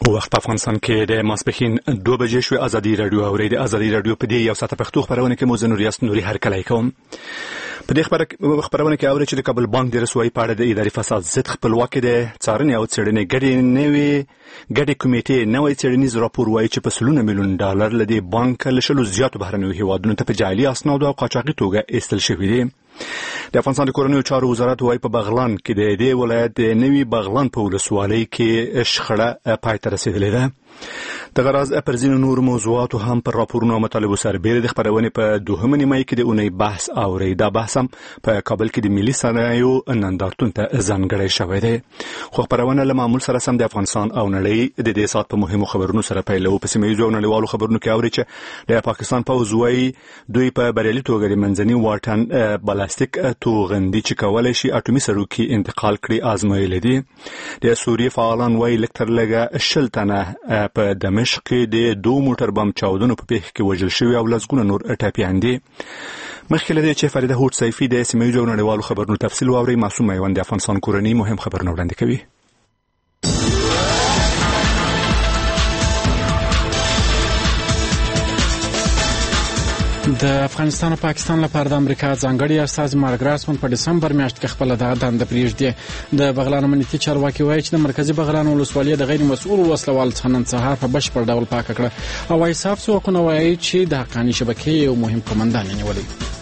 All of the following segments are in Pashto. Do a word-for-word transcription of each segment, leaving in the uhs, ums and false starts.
وخت په افغانستان کې د ماسپښین دوه بجې شوې. ازادي رادیو اوري د ازادي رادیو په دې یو ساعت پښتو خبرونه کې مو زنور یاست نوري هر کله کوم په دې خبرونه کې اوري چې د کابل بانک د رسوایی په اړه د اداري فساد ضد خپلواکي د څارنې او څېړنې ګډې نوې ګډې کمیټې نوې څېړنیز راپور وایي چې په سلونه میلیون ډالر لدی بانک له شلو زیاتو بهرنیو هیوادونو ته په جعلي اسنادو او قاچاقي توګه ایستل شوی دی. د افغانستان د کورنیو چارو وزارت وايي په بغلان کې د دې ولایت د نوي بغلان په ولسوالۍ کې شخړه پای ته رسیدلې ده. د غراز پر ځینو نور موضوعاتو هم پر راپورونو او مطالبو سربېره د خبرونې په دوهمه نیمه کې د اونۍ بحث اوري. دا بحث هم په کابل کې د ملي صنایعو نندارتون ته ځانګړی شوی دی. خو خبرونه له معمول سره سم د افغانستان او نړۍ د دې سات په مهمو خبرونو سره پیلو. په سیمه ییزو او نړیوالو خبرونو کې اوري چې د پاکستان پوځ وايي دوی په بریالي توګه د منځني واټن بلاستیک توغندي چې کولای شي اټومي سروکي انتقال کړي آزمایل دي. د سوریې فعالان وايي لکتر لګه شل تنه په دمشق کې د دوه موټر بم چاودنو په پیښه کې وژل شوی او لسګونه نور ټاپیان دي. مخکې له دې چې فریده هوټ سیفي د سیمه ییزو نړیوالو خبرونو تفصیل واوري، معصوم میوند د افغانستان کورنۍ مهم خبرونه وړاندې کوي. د افغانستان او پاکستان لپاره د امریکا ځانګړي استازي مارک راسمن په دسمبر میاشت کې خپل دغه پریږدي. د بغلان امنیتي چارواکي وایي چې د مرکزی بغلان ولسوالۍ د غیر مسؤل وسلوال څخه نن سهار په بشپړ ډول پاک کړه او ایساف څوکونه وایي چې د حقاني شبکې یو مهم قومندان نیولې.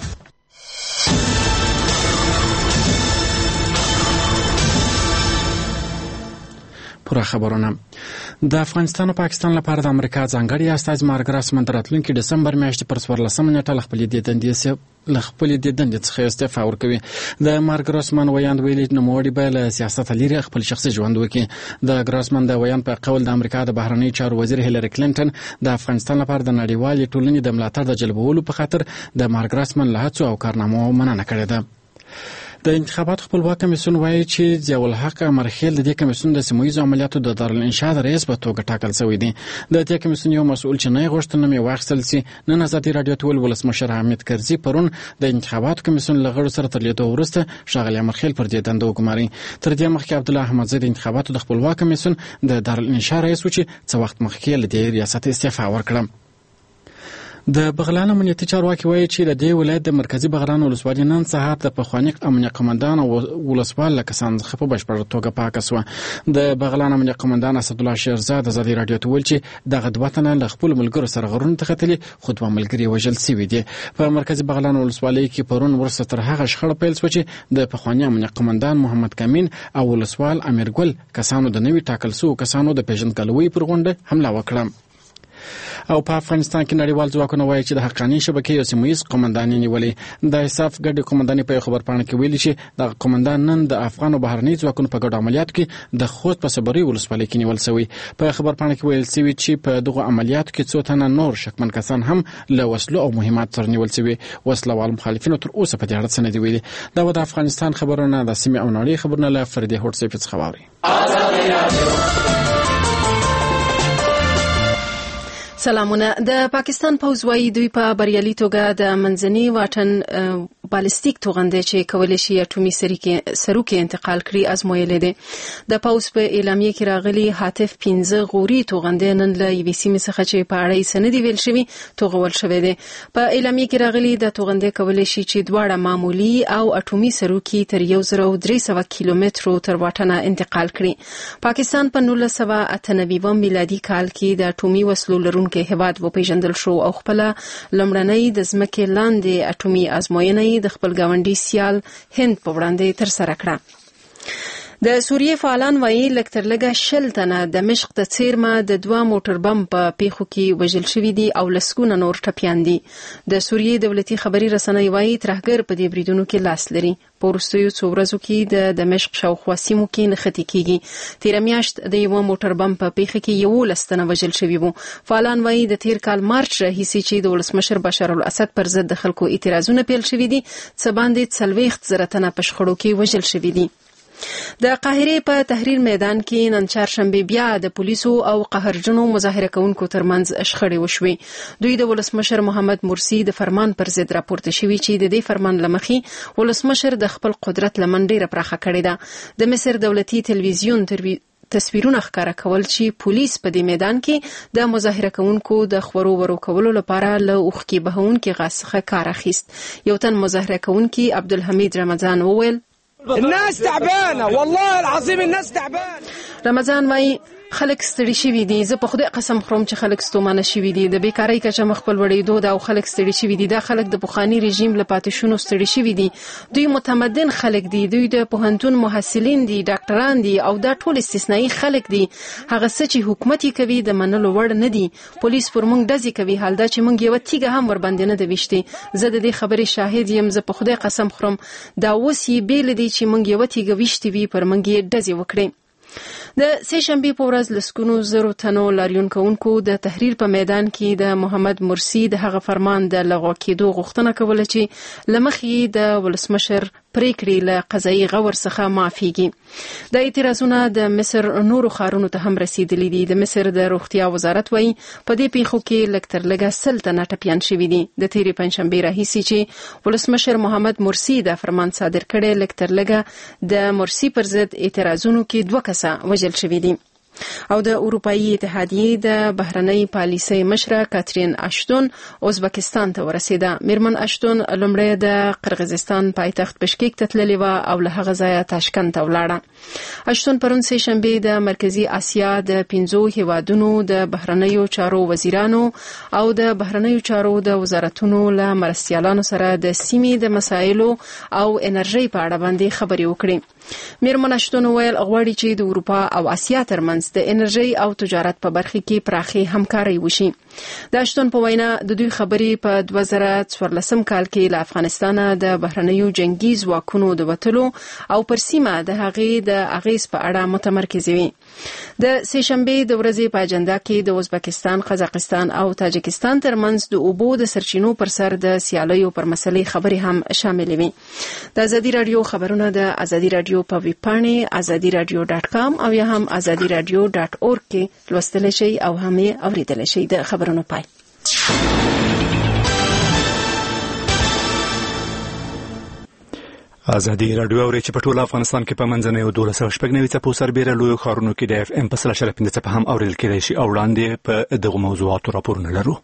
پوره خبرونه. د افغانستان او پاکستان لپاره د امریکا ځانګړي استازي مارک راسمن راتلونکي دسمبر میاشتې پر څوارلسمه نیټه خپل د دندې له خپل د دندې څخه استعفا ورکوي. د مارک راسمن ویاند ویلي نوموړي به له سیاست لري خپل شخصي ژوند وکړي. د راسمن د ویاند په قول د امریکا د بهرنی چارو وزیر هیلری کلینټن د افغانستان لپاره د نړیوالې ټولنې د ملاتړ د جلبولو په خاطر د مارک راسمن له هڅو او کارنامو مننه کړې ده. د انتخابات خپلواک کمیسیون وایي چې ضیاء الحق امرخیل د دې کمیسیون د سیمویزو عملیاتو د دارالانشا د رئیس په توګه ټاکل شوی دی. د دې کمیسیون یو مسؤل چې نه غوښتنه مې واخیستل سي نن ازادي رادیو ته ولسمشر حامد کرزي پرون د انتخاباتو کمیسیون له غړو سره تر لیدو وروسته ښاغلی امرخیل پر دې دنده وګماري. تر دې مخکې عبدالله احمدزی د انتخاباتو د خپلواک کمیسیون د دارالانشا رئیس و چې څه وخت مخکې له دې ریاست استعفا ورکړه. د بغلان امنیتي چارواکي وایي چې د دې ولایت د مرکزی بغلان ولسوالۍ نن سهار د پخواني امنیه قومندان او ولسوال له کسانو څخه په بشپړه توګه پاکه شوه. د بغلان امنیه قومندان اسدالله شیرزاد ازادي رادیو ته ویل چې دغه دوه تنه له خپلو ملګرو سره غرونو ته ختلي خو دوه ملګري وژل سوي دي. په مرکزی بغلان ولسوالۍ کې پرون وروسته تر هغه شخړه پیل شوه چې د پخواني امنیه قومندان محمد کامین او ولسوال امیرګل کسانو د نوي ټاکل شوو کسانو د پیژندګلوۍ پر غونډه حمله وکړه. او په افغانستان کې نړیوال ځواکونه وایي چې د حقاني شبکې یو سیمه‌ییز قومندان نیولې. د ایساف ګډ قومندان په خبرپاڼه کې ویلي چې د قومندان نن د افغان او بهرني ځواکونو په ګډ عملیاتو کې د خوست په صبري ولسوالۍ کې نیول شوی. په خبرپاڼه کې ویل شوی چې په دغه عملیاتو کې څو تنه نور شکمن کسان هم له وسلو او مهمات سره نیول شوی. وسلوال مخالفینو تر اوسه په دې اړه څه نه دی ویلي. دا د افغانستان خبرونه د سیمې او نړۍ خبرونه له فریده هوټ سیفي څخه واوري. سلامونه. د پاکستان پوځ وايي دوی په بریالي توګه د منځني واټن بالستیک توغندي چې کولای شي اټومي سروکي انتقال کړي آزمویلې دي. د پوځ په اعلامیه کې راغلي هاتف پنځه غوري توغندي نن له یو سیمه څخه چې په اړه سندې ویل شوی توغول شوی دی. په اعلامیه کې راغلي د توغندي کولای شي چې دواړه معمولی او اټومي سروکي تر یو زر او درې سوه کیلومترو تر واټنه انتقال کړي. پاکستان په نولس سوه اته نوي میلادي کال کې د اټومي وسلو لرونکو کې هواد و پیژندل شو او خپل لمړنۍ د ځمکې لاندې اټومي ازموینه د خپل گاونډي سیال هند په وړاندې تر سره کړه. د سوریې فعالان وایي لکتر لګه شل تنه د دمشق د څیرمه د دوه موټر بم په پیښو کې وژل شوي دي او لسګونه نور ټپیان دي. د سوریې دولتي خبري رسنۍ وایي ترهګر په دې بریدونو کې لاس لري. په وروستیو څو ورځو کې د دمشق شاوخوا سیمو کې نښتې کیږي. تېره میاشت د یوه موټر بم په پیښه کې یولس تنه وژل شوي وو. فعالان وایي د تېر کال مارچ راهیسې چې د ولسمشر بشار الاسد پر ضد د خلکو اعتراضونه پیل شوي دي څه باندې څلوېښت زره تنه په شخړو کې وژل شوي دي. د قاهرې په تحریر میدان کې نن چهارشنبه بیا د پولیسو او قهرجنو مظاهره کوونکو ترمنځ شخړې وشوې. دوی د ولسمشر محمد مرسی د فرمان پر ضد راپورته شوي چې د دې فرمان لمخې ولسمشر د خپل قدرت لمن ډیره پراخه کړې ده. د مصر دولتي تلویزیون تصویرونه ښکاره کول چې پولیس په دې میدان کې د مظاهره کوونکو د خورو ورو کولو لپاره له اوښکې بهونکي غاز څخه کار اخیست. یو تن مظاهره کوونکي عبدالحمید رمضان وویل الناس تعبانه والله العظیم الناس تعبانه. رمضان وايي خلک ستړي شوي دي. زه په خدای قسم خورم چې خلک ستومانه شوي دي. د بیکارۍ کچه مخ په لوړېدو ده او خلک ستړي شوي دي. دا خلک د پخواني رژیم له پاتې شونو ستړي شوي دي. دوی متمدن خلک دي. دوی د پوهنتون محصلین دي، ډاکټران دي او دا ټول استثنایی خلک دي. هغه څه چې حکومت یې کوي د منلو وړ نه دي. پولیس پر موږ ډزې کوي، حال دا چې موږ یوه تیږه هم ورباندې نه ده ویشتې. زه د دې خبرې شاهد یم. زه په خدای قسم خورم دا اوس یې بېله دی چې موږ یوه تیږه ویشتې وي پر موږ یې ډزې وکړي. د سه شنبې په ورځ لسګونو زرو تنو لاریون کوونکو د تحریر په میدان کې د محمد مرسی د هغه فرمان د لغوه کېدو غوښتنه کوله چې له مخې د ولسمشر پریکړې له قضایي غور څخه معافیږي. د اعتراضونه د مصر نورو ښارونو ته هم رسیدلي دي. د مصر د روغتیا وزارت وایي په دې پیښو کې لږ تر لږه سل تنه ټپیان شوي دي. د تېرې پنجشنبې راهیسې چې ولسمشر محمد مرسی د فرمان صادر کړی، لږ تر لږه د مرسی پر ضد اعتراضونو کې دوه کسه وژل شوي دي. او د اروپאי اتحادیې د بهرنۍ پالیسۍ مشره کاترین اشتون ازبکستان ته ورسېده. میرمن اشتون لومړی د قرغیزستان پایتخت بشکیک ته تللې وه او له هغه ځایه تاشکند ته ولاړه. اشتون پرون سه شنبې د مرکزي اسیا د پنځو هیوادونو د بهرنیو چارو وزیرانو او د بهرنیو چارو د وزارتونو له مرستیالانو سره د سیمې د مسایلو او انرژۍ په اړه باندې خبرې وکړې. میرمن اشتون ویل غواړي چې د اروپا او اسیا ترمنځ د انرژۍ او تجارت په برخه کې پراخي همکاري وشي. د اشتون په وینا د دوی خبرې په دوه زره څوارلسم کال کې له افغانستان د بهرنیو جنگي ځواکونو د وتلو او پر سیمه د هغې د اغیز په اړه متمرکز وي. د سه شنبې د ورځې په اجنډا کې د ازبکستان، قزاقستان او تاجکستان ترمنځ د اوبو د سرچینو پر سر د سیالیو پر مسلې خبرې هم شامل وي. د ازادي رادیو خبرونه د ازادي رادیو په ویب پاڼې ازادي رادیو ډاټ کام او یا هم ازادي رادیو ډاټ اورګ کې لوستلی شئ او هم یې اوریدلی شئ. د خبرونو پای. ازادي رادیو اوري چې په ټول افغانستان کې په منځنۍ او دولس سوه شپږ نوي څپو سربېره لویو ښارونو کې د اف ام په سل اشاریه پنځه څپه هم اورېدل کېدای شي او وړاندې په دغو موضوعاتو راپورونه لرو.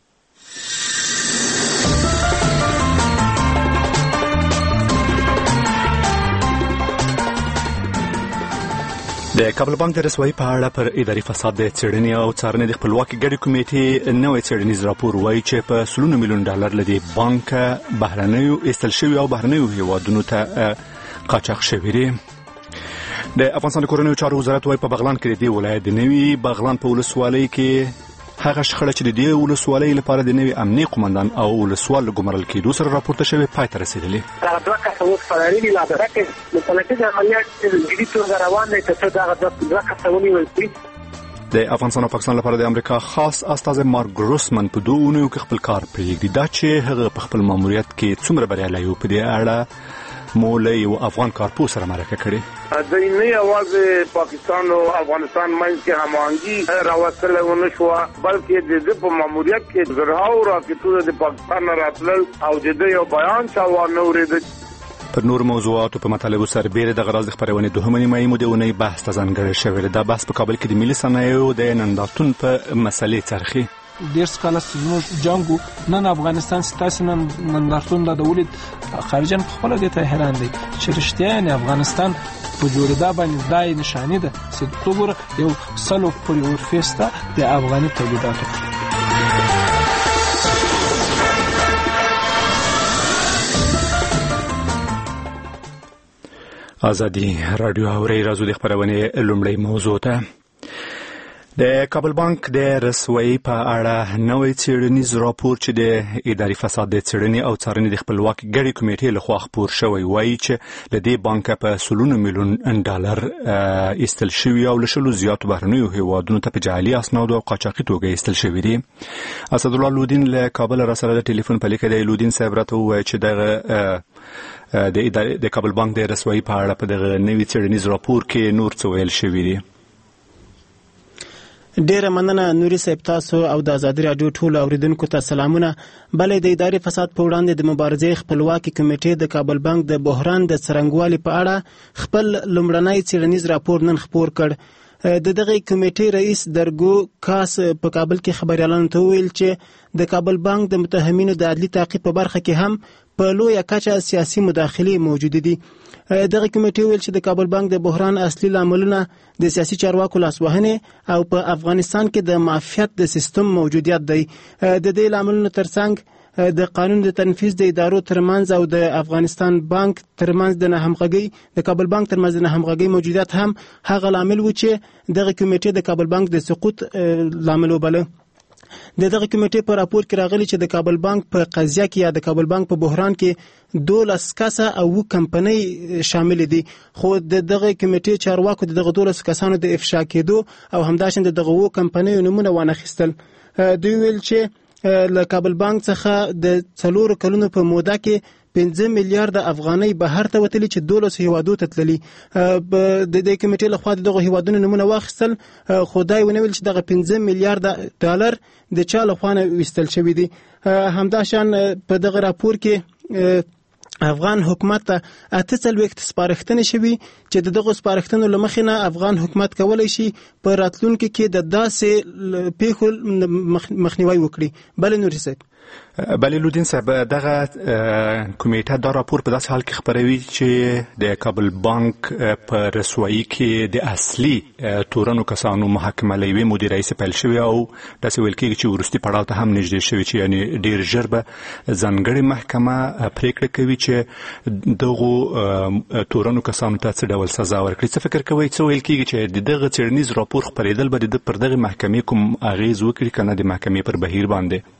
د کابل بانک د رسوایی په اړه پر اداري فساد د څېړنې او څارنې د خپلواکي ګډې کمیټې نوی څېړنیز راپور وایي چې په سلونو میلیون ډالر له دې بانکه بهرنیو ایستل شوي او بهرنیو هیوادونو ته قاچاق شوي دي. د افغانستان د کورنیو چارو وزارت وایي په بغلان کې د دې ولایت د نوي بغلان په ولسوالۍ کې هغه شخړه چې د دې ولسوالۍ لپاره د نوي امني قومندان او ولسوال ګمارل کېدو سره راپورته شوی پای ته رسېدلې. دا دوه کسه اوس فراري دي. لا درکه متناقض عملیات جدي توګه روان دي چې دا دوه کسه ونیول شي. د افغانستان او پاکستان لپاره د امریکا خاص استازی مارک ګروسمن په دوه اونیو کې خپل کار پرېږدي. دا چې هغه په خپل ماموریت کې څومره بریالی و په دې اړه مولا یو افغان کارپو سره مرکه کړې. د نه یوازې پاکستان او افغانستان منځ کې هماهنګي راوستل ونه شو بلکې د دې په ماموریت کې زرهاو راکټونه د پاکستان راتلل او د دې یو بیان څا ونه ورېد. پر نور موضوعاتو په مطالبه سربېره د غراض خبرونه دوهمه نیمایي مودې بحث ته ځانګړی شوی. دا بحث په کابل کې د ملي صنایعو د نندارتون په مسلې څرخي. ډیر کله زموږ جنگو نن افغانستان ستاسو نن نندارتون د ولید خارجن خپل د ته حیران دي چې رښتیا نه افغانستان په جوړدا باندې دای نشانه ده چې توګور یو سلو پر یو فیستا د افغاني تولیداتو. ازادي رادیو اوري راځو د خبرونه لومړی موضوع ته. د کابل بانک د رسوایی په اړه نوی څېړنیز راپور چې د اداري فساد د څېړنې او څارنې د خپلواکي ګډې کمیټې لخوا خپور شوی وایي چې له دې بانکه په سلونو میلیون ډالر ایستل شوي او له شلو زیاتو بهرنیو هیوادونو ته په جعلي اسنادو او قاچاقي توګه ایستل شوي دي. اسدالله لودین له کابل را سره د ټلیفون په لیکه دی. لودین صاحب راته ووایي چې دغه د ادارې د کابل بانک د رسوایی په اړه په دغه نوي څېړنیز راپور کې نور څه ویل شوي دي. ډیره مننه نوري صاحب، تاسو او د ازادي رادیو ټول اوریدونکو ته سلامونه. بلې د اداري فساد په وړاندې د مبارزې خپلواکي کمیټې د کابل بانک د بحران د څرنګوالي په اړه خپل لومړنی څېړنیز راپور نن خپور کړ. د دغه کمیټې رئیس درګو کاس په کابل کې خبريالانو ته ویل چې د کابل بانک د متهمینو د عدلي تعقیب په برخه کې هم په لویه کچه سیاسي مداخلې موجود دي. دغه کمیټې ویل چې د کابل بانک د بحران اصلي لاملونه د سیاسي چارواکو لاسوهنې او په افغانستان کې د مافیات د سیستم موجودیت دی. د دې لاملونو ترڅنګ د قانون د تنفيذ د ادارو ترمنځ او د افغانستان بانک ترمنځ د ناهمغږي د کابل بانک ترمنځ د ناهمغږي موجودیت هم هغه لامل و چې دغه کمیټې د کابل بانک د سقوط لامل وبله. د دغه کمیټې په راپور کې راغلي چې د کابل بانک په قضیه کې یا د کابل بانک په بحران کې دولس کسه او کمپنۍ شامل دي، خو د دغه کمیټې چارواکو د دغه دولس کسانو د افشا کېدو او همداشان دغه وو کمپنۍ نمونه وانخیستل. دوی ویل چې له کابل بانک څخه د څلور کلونو په موده کې پنځه میلیارډ افغانۍ بهر ته وتلي چې دولس هیوادو ته تللي. د دې کمیټې لخوا دغه هیوادونو نمونه واخیستل، خدای ونه ویل چې دغه پنځه میلیارډ ډالر د چا لخوا وستل شوی دي. همداشان په دغه راپور کې افغان حکومت ته اته څلوېښت سپارښتنې شوي چې دغه سپارښتنو له مخې نه افغان حکومت کولی شي په راتلونکي کې د داسې پیښو مخنیوی وکړي. بله نوري صاحب بله لودین صاحب، دغه کمیټه دا راپور په داسې حال کې خبروي چې د کابل بانک په رسوایی کې د اصلي تورنو کسانو محاکمه له یوې مودې راهیسې پیل شوې او داسې ویل کېږي چې وروستي پړاو ته هم نږدې شوي چې یعنې ډېر ژر به ځانګړې محکمه پرېکړه کوي چې دغو تورنو کسانو ته څه ډول سزا ورکړي. څه فکر کوئ څه ویل کېږي چې د دغه څېړنیز راپور خپرېدل به د پر دغه محکمې کوم اغېز وکړي که نه د محکمې پر بهیر باندې؟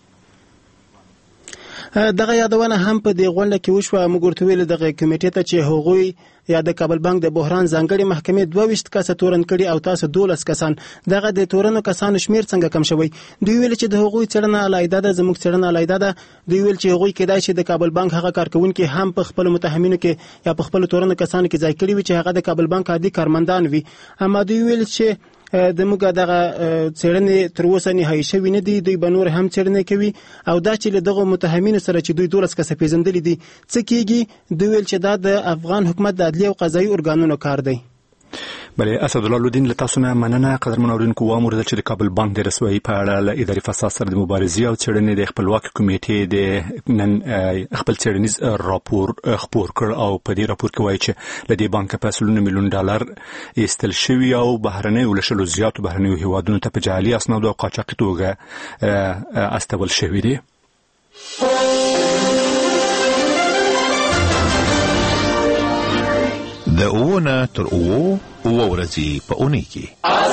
دغه یادونه هم په دې غونډه کې وشوه. موږ ورته ویل دغه کمیټې ته چې هغوی یا د کابل بانک د بحران ځانګړې محکمې دوه ویشت کسه تورن کړي او تاسو دولس کسان، دغه د تورنو کسانو شمیر څنګه کم شوی؟ دوی ویل چې د هغوی څېړنه علیحده ده، زموږ څېړنه علیحده ده. دوی ویل چې هغوی کېدای شي د کابل بانک هغه کارکونکي هم په خپل متهمینو کې یا په خپل تورنو کسانو کې ځای کړي وي چې هغه د کابل بانک عادي کارمندان وي. اما دوی ویل چې د موږ دغه څېړنې تر اوسه نهایي شوي نه دي، دوی به نور هم څېړنې کوي او دا چې له دغو متهمینو سره چې دوی دولس کسه پېژندلي دي څه کېږي. دوی ویل چې دا د افغان حکومت د عدلي او قضایي ارګانونو کار دی. بله اسد الله لودین له تاسو نه مننه. قدرمن اورونکو واموریدل چې د کابل بانک د رسوایی په اړه له اداري فساد سره د مبارزې او څېړنې د خپلواکي کمیټې د نن خپل څېړنیز راپور خپور کړ او په دې راپور کې وایي چې له دې بانکه په سلونه میلیون ډالر ایستل شوي او بهرنیو له شلو زیاتو بهرنیو هیوادونو ته په جعلي اسنادو او قاچاقي توګه استول شوي دي. د اوونه تر اوو اوه ورځې په اونۍ کې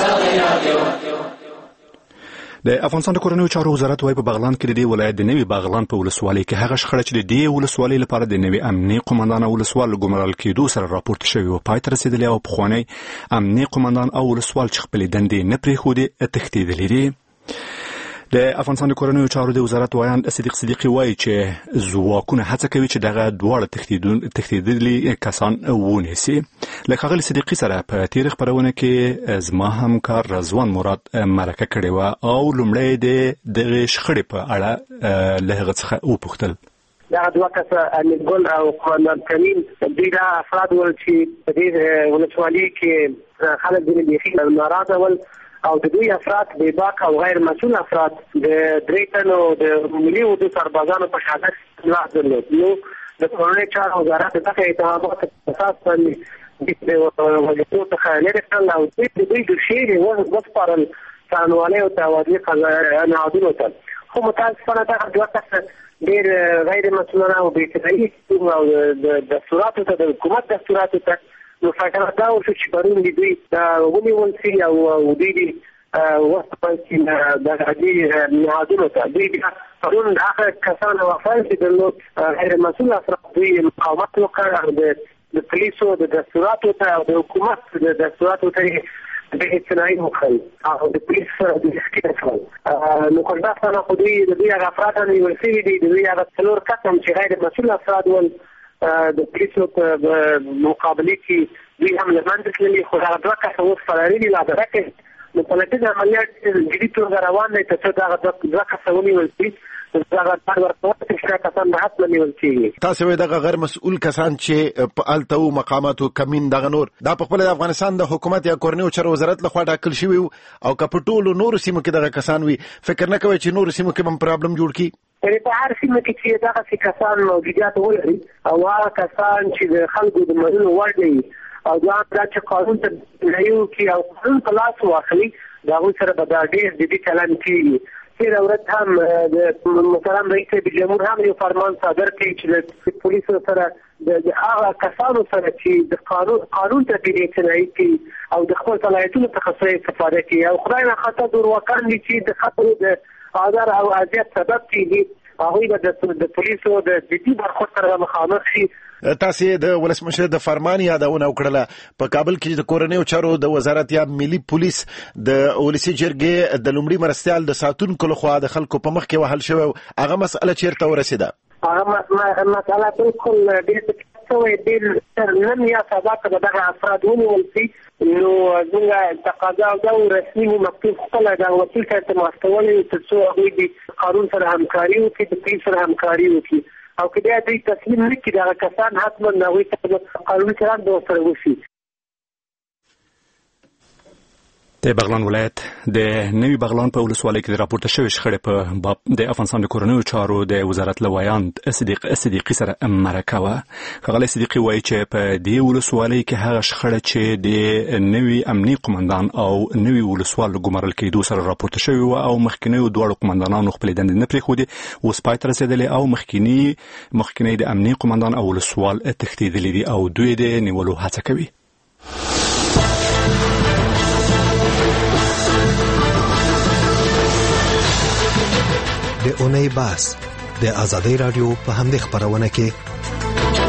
د افغانستان د کورنیو چارو وزارت وايي په بغلان کې د دې ولایت د نوي بغلان په ولسوالۍ کې هغه شخړه چې د دې ولسوالۍ لپاره د نوي امنیي قومندان او ولسوال ګمرال کېدو سره راپورته شوی و پای ته رسېدلی او پخوانی امنیي قومندان او ولسوال چې خپلې دندې نه پرېښودې تښتېدلي دي. د افغانستان د کورنیو چارو د وزارت وایان صدیق صدیقي وایي چې ځواکونه هڅه کوي چې دغه دواړه تښتېدلي کسان ونیسي. له ښاغلي صدیقي سره په تېره خپرونه کې زما همکار رضوان مراد مرکه کړې وه او لومړی د دغې شخړې په اړه له هغه څخه وپوښتل. دغه دوه کسه امیرګل او قومندان کمین دوی دا افراد ول چې په دې ولسوالۍ کې خلک ځینې بیخي ناراضه ول او د دوی افراد بې باک او غیر مسؤل افراد د درې تنو د ملي اردو سربازانو په شهادت لاس درلود. نو د کورنیو چارو وزارت دغه اتهامات په اساس باندې د وزارتو څخه لرې کړل او دوی د دوی د شعر وسپارل څارنوالۍ ته او عدلي نهادونو ته. خو متاسفانه دغه دوه کسه ډېر غیر مسؤلانه او بې اطلاعي او د دستوراتو ته د حکومت دستوراتو ته نو فکر دا وشو چې پرون دي دوی ونیول شي او دوی دي وسپارل شي د عدلي نهادونو ته. دوی پرون هغه کسان او افراد چې درلود غیر مسؤل افراد دوی مقاومت وکړ او د پولیسو د دستوراتو ته او د حکومت د دستوراتو ته د اعتناعي وکړل او د پولیس د اسکیټ کړل. نو کله خو دوی د دوی هغه افراد نیول شوي دي، د دوی هغه څلور کسان چې غیر مسؤل افراد ول د پولیسو په مقابله کې دوی هم له منځه تللي، خو هغه دوه کسه اوس فراري دي لا درکې. نو پلټنې عملیات جدي توګه روان دي تر څو دا دوه کسونه ونیول شي. تاسو وایي دغه غیر مسؤل کسان چې په التو مقاماتو کمین دغه نور دا په خپل افغانستان د حکومت یا کورنیو چارو وزارت لخوا ټاکل شوی او کپټولو نور سیمو کې دغه کسان وي فکر نه کوي چې نور سیمو کې هم پرابلم جوړ کی. یعنې په هر سیمه کې چې دغه کسان موجودیت ولري او هغه کسان چې د خلکو د منلو وړ دي او دا چې قانون ته لایو کې او قانون په لاس واخلي دا هغوی سره به دا ډېر جدي چلند کېږي. تېره ورځ هم د محترم رئیس جمهور هم یو فرمان صادر کړي چې د پولیسو سره د هغه کسانو سره چې د قانون قانون ته بې اعتنایي کوي او د خپل صلاحیتونو څخه سوء استفاده کوي او خدای نخواسته دروغجن دي چې د خلکو د آزار او اذیت سبب کېږي هغوی به د پولیسو د جدي برخورد سره مخامخ شي. تاسو د ولسمشر د فرمان یادونه وکړه په کابل کې د کورنیو چارو د وزارت یا ملي پولیس د ولسی جرګې د لومړي مرستيال د ساتونکو لخوا د خلکو په مخ کې وهل شوی هغه مسأله چیرته ورسیده؟ هغه مسأله بالکل ډېر څه ډېر نن یا سبا ته دغه افراد ونیول شي نو زموږ تقاضا دا رسمي مکتوب خپل د وکیل ته واستولې تر څو هغوی د قانون سره همکاري وکړي د پولیس سره همکاري وکړي او کله دوی تسلیم نکړي دا کسان حتما نوې ته قانوني چلند به سره وشي. د بغلان ولایت د نوي بغلان په ولسوالۍ کې د راپورته شوې شخړې په باب د افغانستان د کورنیو چارو د وزارت لویاند صدیق صدیقي سره مرکه وه. ښاغلی صدیقي وایي چې په دې ولسوالۍ کې هغه شخړه چې د نوي امني قمندان او نوي ولسوال ګمارل کېدو سره راپورته شوې وه او مخکینیو دواړو قمندانانو خپلې دندې نه پرېښودې اوس پای ته رسېدلې او مخکینی مخکینی د امني قمندان او ولسوال تښتېدلي دي او دوی د نیولو هڅه کوي. د اونۍ باس د ازادۍ رادیو په همدې خبرونه کې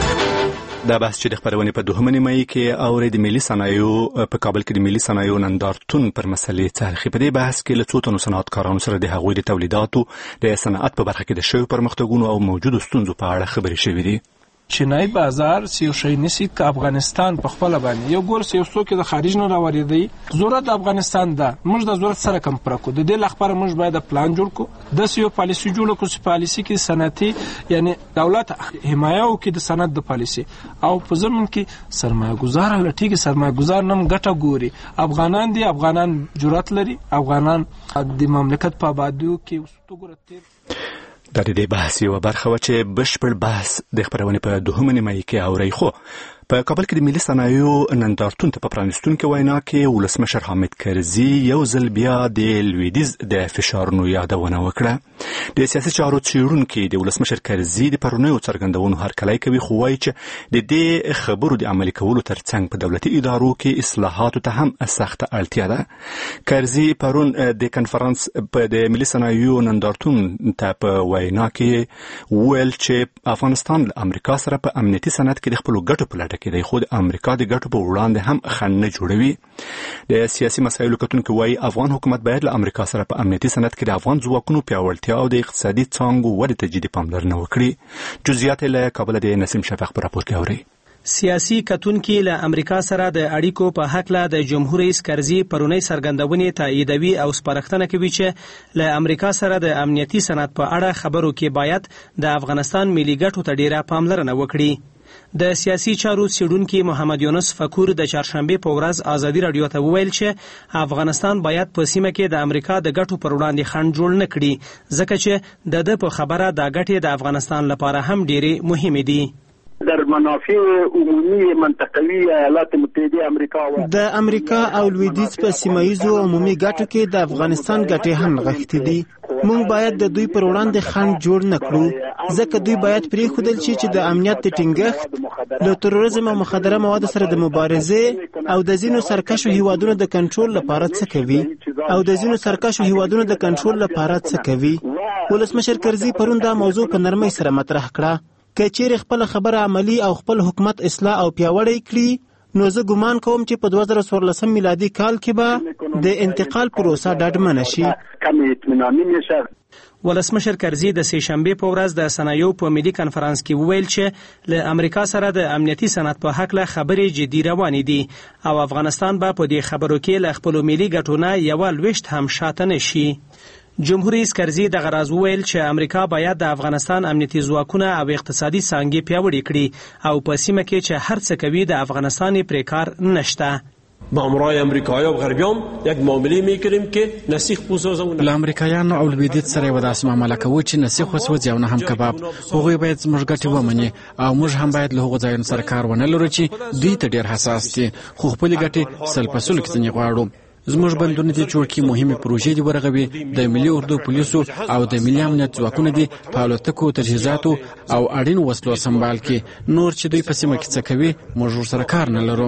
دا بحث چې د خبرونې په دوهمه نیمایي کې اوري د ملي صنایعو په کابل کې د ملي صنایعو نندارتون پر مسلې څرخي. په دې بحث کې له څو تنو صنعتکارانو سره د هغوی د تولیداتو د صنعت په برخه کې د شویو پرمختګونو او موجودو ستونزو په اړه خبرې شوې دي. چینای بازار سی شي نسی ک افغانستان په خپل باندې یو ګور سی څوک د خارج نه راوړي ضرورت افغانستان ده موږ د ضرورت سره کم پرکو د دې لخر موږ باید پلان جوړ کو د سیو پالیسی جوړ کو چې پالیسی کې صنعتي یعنی دولت حمایه او کې د صنعت د پالیسی او په زمون کې سرمایه گزار لټیږي سرمایه گزار نم ګټه ګوري افغانان دي افغانان جرأت لري افغانان د مملکت په آبادیو کې وسوګرته دا د دې بحث یو برخه و چې بشپړ بحث د خبرونې په دوهمه نیمایي کې اوري. خو په کابل کې د ملي صنایعو نندارتون ته په پرانیستونکې وینا کې ولسمشر حامد کرزي یو ځل بیا د لویدیځ د فشارونو یادونه وکړه. د سیاسي چارو څېړونکي د ولسمشر کرزي د پرونیو څرګندونو هرکلی کوي خو وایي چې د دې خبرو د عملي کولو ترڅنګ په دولتي ادارو کې اصلاحاتو ته هم سخته اړتیا ده. کرزي پرون د کنفرانس په د ملي صنایعو نندارتون ته په وینا کې وویل چې افغانستان له امریکا سره په امنیتي صنعت کې د خپلو ګټو په لټه کې دی خو د امریکا د ګټو په وړاندې هم خنډ نه جوړوي. د سیاسي مسایلو کتونکي وایي افغان حکومت باید له امریکا سره په امنیتي صنعت کې د افغان ځواکونو پیاوړتیا او د اقتصادي څانګو ودې ته جدي پاملرنه وکړي. جزئیات له کابل د نسیم شفیق په راپور کې اوري. سیاسي کتونکي له امریکا سره د اړیکو په حق له د جمهور رئیس کرزي پرونی سرګندونې تاییدوي او سپارښتنه کوي چې له امریکا سره د امنیتي صنعت په اړه خبرو کې باید د افغانستان ملي ګټو ته ډیره پاملرنه وکړي. د سیاسي چارو څېړونکي محمد یونس فکور د چهارشنبه په ورځ ازادي رادیو ته وویل چې افغانستان باید په سیمه کې د امریکا د ګټو پر وړاندې خنډ جوړ نه کړي ځکه چې د ده په خبره د ګټې د افغانستان لپاره هم ډېرې مهمې دي. در منافع عمومی منطقوي ایالات متحده امریکا د امریکا او لویدیځ په سیمایزو عمومي ګټو کې د افغانستان ګټې هم نغښتې دي. موږ باید د دوی پر وړاندې خنډ جوړ نه کړو ځکه دوی باید پرېښودل شي چې د امنیت د ټینګښت له تروریزم او مخدره موادو سره د مبارزې او د ځینو سرکشو هیوادونو د کنټرول لپاره څه کوي او د ځینو سرکشو هیوادونو د کنټرول لپاره څه کوي. ولسمشر کرزي پرون دا موضوع په نرمۍ سره مطرح کړه. که چیرې خپل خبره عملی او خپل حکومت اصلاح او پیاوړی کړي نو زه ګمان کوم چې په دوه زره څوارلسم میلادي کال کې به د انتقال پروسه ډاډمنه شي. ولسمشر کرزي د سه شنبه په ورځ د صنایعو په ملي کانفرنس کې وویل چې له امریکا سره د امنیتي صنعت په حق له خبرې جدي روانې دي او افغانستان به په دې خبرو کې له خپل ملي ګټو نه یو لويشت هم شاته نشي. جمهوریت رئیس کرزي د غراز وویل چې امریکا باید د افغانستان امنیتي ځواکونه او اقتصادي څانګې پیاوړې کړي او په سیمه کې چې هر څه کوي د افغانستان پرې کار نشته. با امرای امریکایی و غربیان یک معامله میکنیم که نسیخ بسازون. له امریکایانو او لویدیځ سره یو داسې معامله کوو چې نسیخ وسوځي او نه هم کباب. هغوی باید زموږ ګټې ومني او موږ هم باید له هغو ځایونو سره کار ونه لرو چې دوی ته ډېر حساس دي خو خپلې ګټې سل په سلو کې ځینې غواړو. زموږ بندونه دي جوړ کړي، مهمې پروژې دي ورغوي، د ملي اردو پولیسو او د ملي امنیت ځواکونه دي په الوتکو تجهیزاتو او اړین وسلو سمبال کړي. نور چې دوی په سیمه کې څه کوي موږ ورسره کار نه لرو.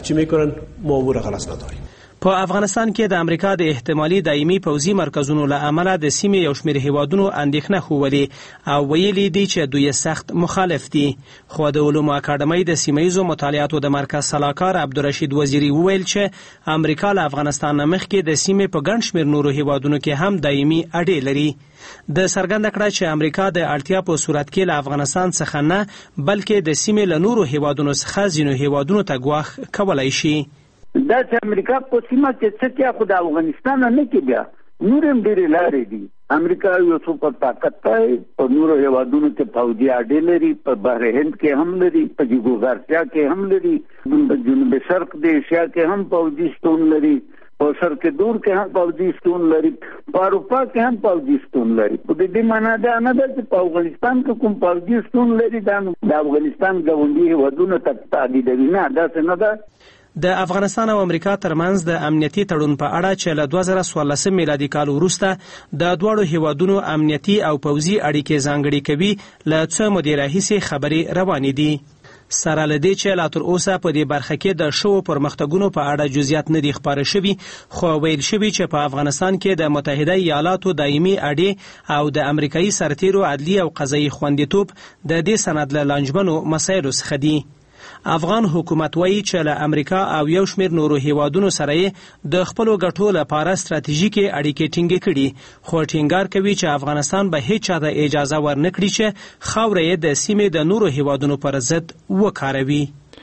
په افغانستان کې د امریکا د احتمالي دایمي پوځي مرکزونو له امله د سیمې یو شمېر هیوادونو اندېښنه ښودلې او ویلي دي چې دوی سخت مخالف دي. خو د علومو اکاډمۍ د سیمهییزو مطالعاتو د مرکز سلاکار عبدالرشید وزیري وویل چې امریکا له افغانستان نه مخکې د سیمې په ګڼ شمېر نورو هیوادونو کې هم دایمي اډې لري. د څرګنده کړه چې امریکا د اړتیا په صورت کې له افغانستان څخه نه بلکې د سیمې له نورو هیوادونو څخه ځینو هیوادونو ته ګواښ کولی شي. دا چې امریکا په سیمه کې څه کې خو د افغانستان نه کې بیا نور هم ډېرې لارې دي. امریکا یو څو په طاقت دی، په نورو هیوادونو کې پوځي اډې لري، په بحر هند کې هم لري، په جغرافیا کې هم لري، په جنوب شرق د ایشیا کې هم پوځي شتون لري، په شرق دور کې هم پوځي شتون لري، په اروپا کې هم پوځي شتون لري. په دې معنی دا نه ده چې په افغانستان کې کوم پوځي شتون لري دا د افغانستان ګاونډي هیوادونو ته تهدیدوي، نه داسې نه ده. د افغانستان او امریکا ترمنځ د امنیتي تړون په اړه چې له دوه زره څوارلسم میلادي کال وروسته د دواړو هیوادونو امنیتي او پوځي اړیکې ځانګړې کوي له څو مودې راهیسې خبرې روانې دي. سره له دې چې لا تر اوسه په دې برخه کې د شوو پرمختګونو په اړه جزئیات نه دي خپاره شوي، خو ویل شوي چې په افغانستان کې د متحده ایالاتو دایمي اډې او د امریکایي سرتیرو عدلي او قضایي خوندیتوب د دې سند له لانجمنو مسایلو څخه دي. افغان حکومت وایي چې له امریکا او یو شمېر نورو هیوادونو سره یې د خپلو ګټو لپاره ستراتیژیکې اړیکې ټینګې کړي، خو ټینګار کوي چې افغانستان به هیڅ چا ته اجازه ورنه کړي چې خاوره یې د سیمې د نورو هیوادونو پر ضد وکاروي.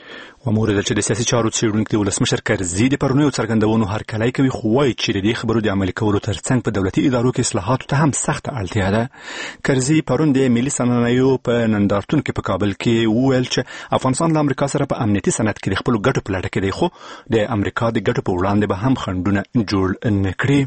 ومورد چې د سیاسي چارو څېړونکي د ولسمشر کرزي د پرونیو څرګندونو هرکلی کوي، خو وایي چې د دې خبرو د عملي کولو ترڅنګ په دولتي ادارو کې اصلاحاتو ته هم سخته اړتیا ده. کرزي پرون د ملي صنایعو په نندارتون کې په کابل کې وویل چې افغانستان له امریکا سره په امنیتي صنعت کې د خپلو ګټو په لټه کې دی، خو د امریکا د ګټو په وړاندې به هم خنډونه جوړ نه کړي.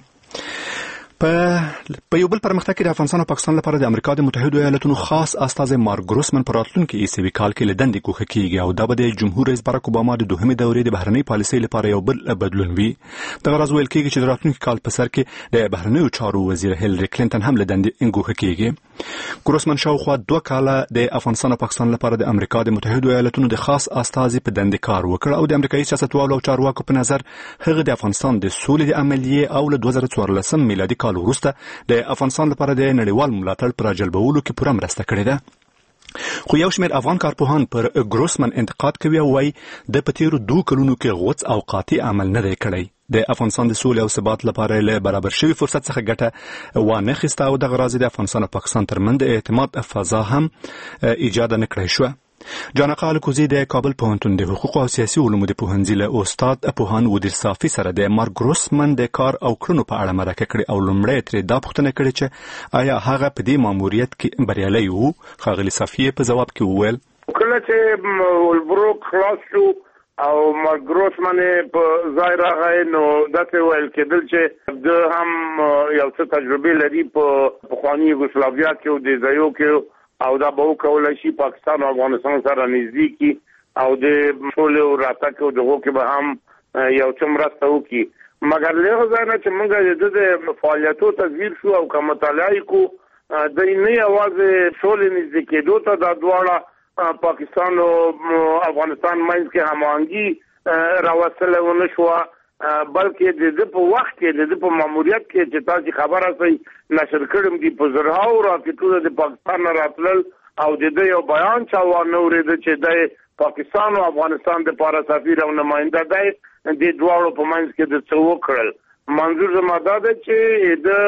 په یو بل پرمختګ کې د افغانستان او پاکستان لپاره د امریکا د متحدو ایالاتونو خاص استازی مارک ګروسمن په راتلونکي عیسوي کال کې له دندې ګوښه کیږي او دا به د جمهور رئیس باراک اوباما د دوهمې دورې د بهرنۍ پالیسۍ لپاره یو بل بدلون وي. دغه راز ویل کیږي چې د راتلونکي کال په سر کې د بهرنیو چارو وزیر هیلری کلینټن هم له دندې ګوښه کیږي. ګروسمن شاوخوا دوه کاله د افغانستان او پاکستان لپاره د امریکا د متحدو ایالاتونو د خاص استازي په دندې کار وکړ او د امریکایي سیاستوالو او چارواکو په نظر هغه د افغانستان د سولې د عملیې او له دوه زره څوارلسم میلادي کال وروسته د افغانستان لپاره د نړیوال ملاتړ پر راجلبولو کې پوره مرسته کړې ده. خو یو شمېر افغان کارپوهان پر ګروسمن انتقاد کوي او وایي د په تېرو دوه کلونو کې غوڅ او قاطع عمل نه دی کړی. د افغانستان د سولې او ثبات لپاره له برابر شوي فرصت څخه ګټه وانه اخیسته او دغه راز د افغانستان او پاکستان ترمنځ د اعتماد فضا هم ایجاد نه کړی شوه. جانقه الکوزي د کابل پوهنتون د حقوق او سیاسي علومو د پوهنځي له استاد پوهان ودیر صافي سره د مارک ګروسمن د کار او کړنو په اړه مرکه کړې او لومړی ترې دا پوښتنه کړې چې آیا هغه په دې ماموریت کې بریالی و. ښاغلي صافي په ځواب کې وویل کله چې ولبروک خلاص شو او مارک ګروسمن په ځای راغی نو داسې ویل کېدل چې د هم یو څه تجربې لري په پخواني یوګوسلاویا کې او د ځایو کې او دا به وکولای شي پاکستان او افغانستان سره نږدې کی او د ټول راتګ او دغه کې به هم یو څه مرسته وکړي. مګر له ځای نه چې موږ د فعالیتو تغییر شو او کوم مطالعه کو د نه یوازې ټول نږدې کېدو ته د دواړه پاکستان او افغانستان منځ کې هماهنګي راوستل ونه شو بلکې د دې په وخت کې د دې په ماموریت کې چې تاسو خبره سي نشر کړم دي په زرهاو راکټونه د پاکستان راتلل او د دې یو بیان چا ونه ورید چې د پاکستان او افغانستان د لپاره سفیر او نماینده دی د دواړو په منځ کې د څه وکړل. منظور زما دا ده چې د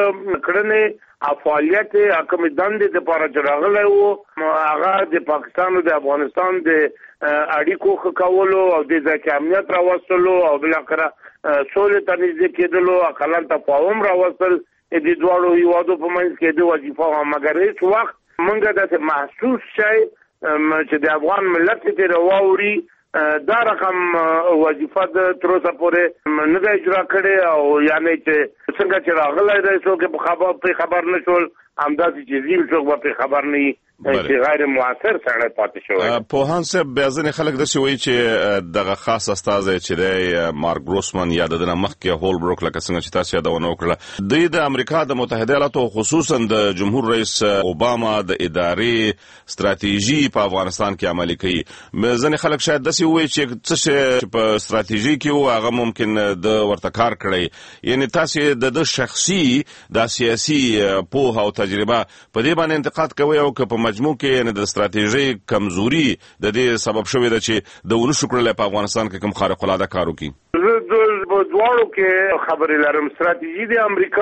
کړنې افعالیت حکم دندې د لپاره چې راغلی وو هغه د پاکستان او د افغانستان د اړیکو ښه کولو او د ځکه امنیت راوستلو او بلاخره سولې ته نږدې کېدلو اقلا تفاهم راوستل د دواړو هیوادو په منځ کې د وظیفه او مګر هیڅ وخت موږ داسې محسوس شي چې د افغان ملت ته راووري دا رقم وظیفه د تر اوسه پورې نه دی اجرا کړې او یعنی چې څنګه چې راغلی دی څوک په خبر په خبر نشول همداسې چې زیل څوک په خبر نه چې غیر موثر سره پاتې شوی. په هان صاحب بعضنه خلک د شوی چې دغه خاص استاد چې دی مارک ګروسمن یا د مخکې هولبروک لکه څنګه چې تاسو یادونه وکړه د امریکا د متحده ایالاتو خصوصا د جمهور رئیس اوباما د ادارې ستراتیژي په افغانستان کې عملي کوي. ځنې خلک شاید د شوی چې څه په ستراتیژي کې هغه ممکن د ورته کار کړی یعنی تاسو د شخصي د سیاسي پوهه او تجربه په دې باندې انتقاد کوي او که مجموع کې یعنی د ستراتیژي کمزوري د دې سبب شوی دی چې د ونو شکر په افغانستان کې کوم خارق العاده کار وکړي. زه دواړو کې خبرې لرم. ستراتیژي د امریکا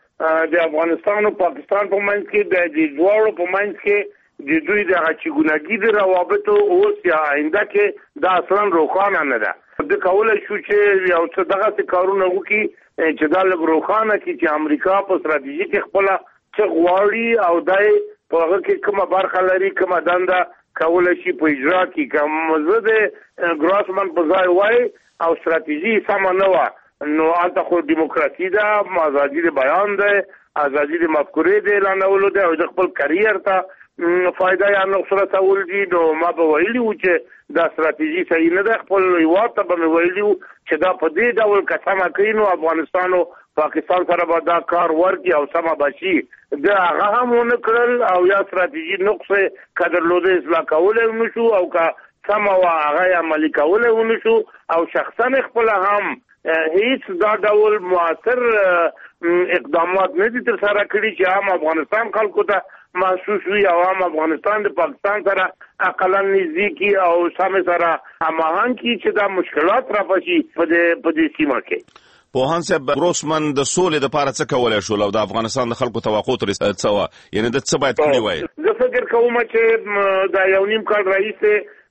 د افغانستان او پاکستان په منځ کې د دې دواړو په منځ کې د دوی د چګونګي د روابطو اوس یا آینده کې دا اصلا روښانه نه ده. د کولای شو چې یو څه دغه کارونه وکړي چې دا لږ روښانه کړي چې امریکا په ستراتیژي کې خپل څه غواړي او دای په هغه کې کومه برخه لري کومه دنده کولای شي په اجرا کې کوم زه د ګروسمن په ځای وای او ستراتیژي سم نه و نو البته خو دیموکراسي ده ازادي د بیان ده ازادي د مفکورې د اعلانولو ده او د خپل کرییر ته فائدہ یا نقصان تاول دي نو ما به ویلي و چې دا ستراتیژي صحیح نه ده. خپل هیواد ته به ویلي و چې دا په دې ډول قسمه کوي نو افغانستان او پاکستان سره به دا کار ورکړي او سم بشي دا هغه هم ونه کړل او یا ستراتیژي نقص قدر لوده اصلاح کولای نشو او که سم او هغه عملي کولای ونشو او شخصا خپل هم هیڅ دا ډول مؤثر اقدامات نه دي تر سره کړی چې عام افغانستان خلکو ته محسوس وي او عام افغانستان د پاکستان سره اقلا نزدیکی او سم سره هماهنګ کی چې دا مشکلات را پشي په دې په دې سیمه کې. په هان صاحب ګروسمن د سولې د لپاره څه کولای شو او د افغانستان د خلکو توقع تر څه و یعنی د څه باید کړی وای. زه فکر کوم چې دا یو نیم کال رئیس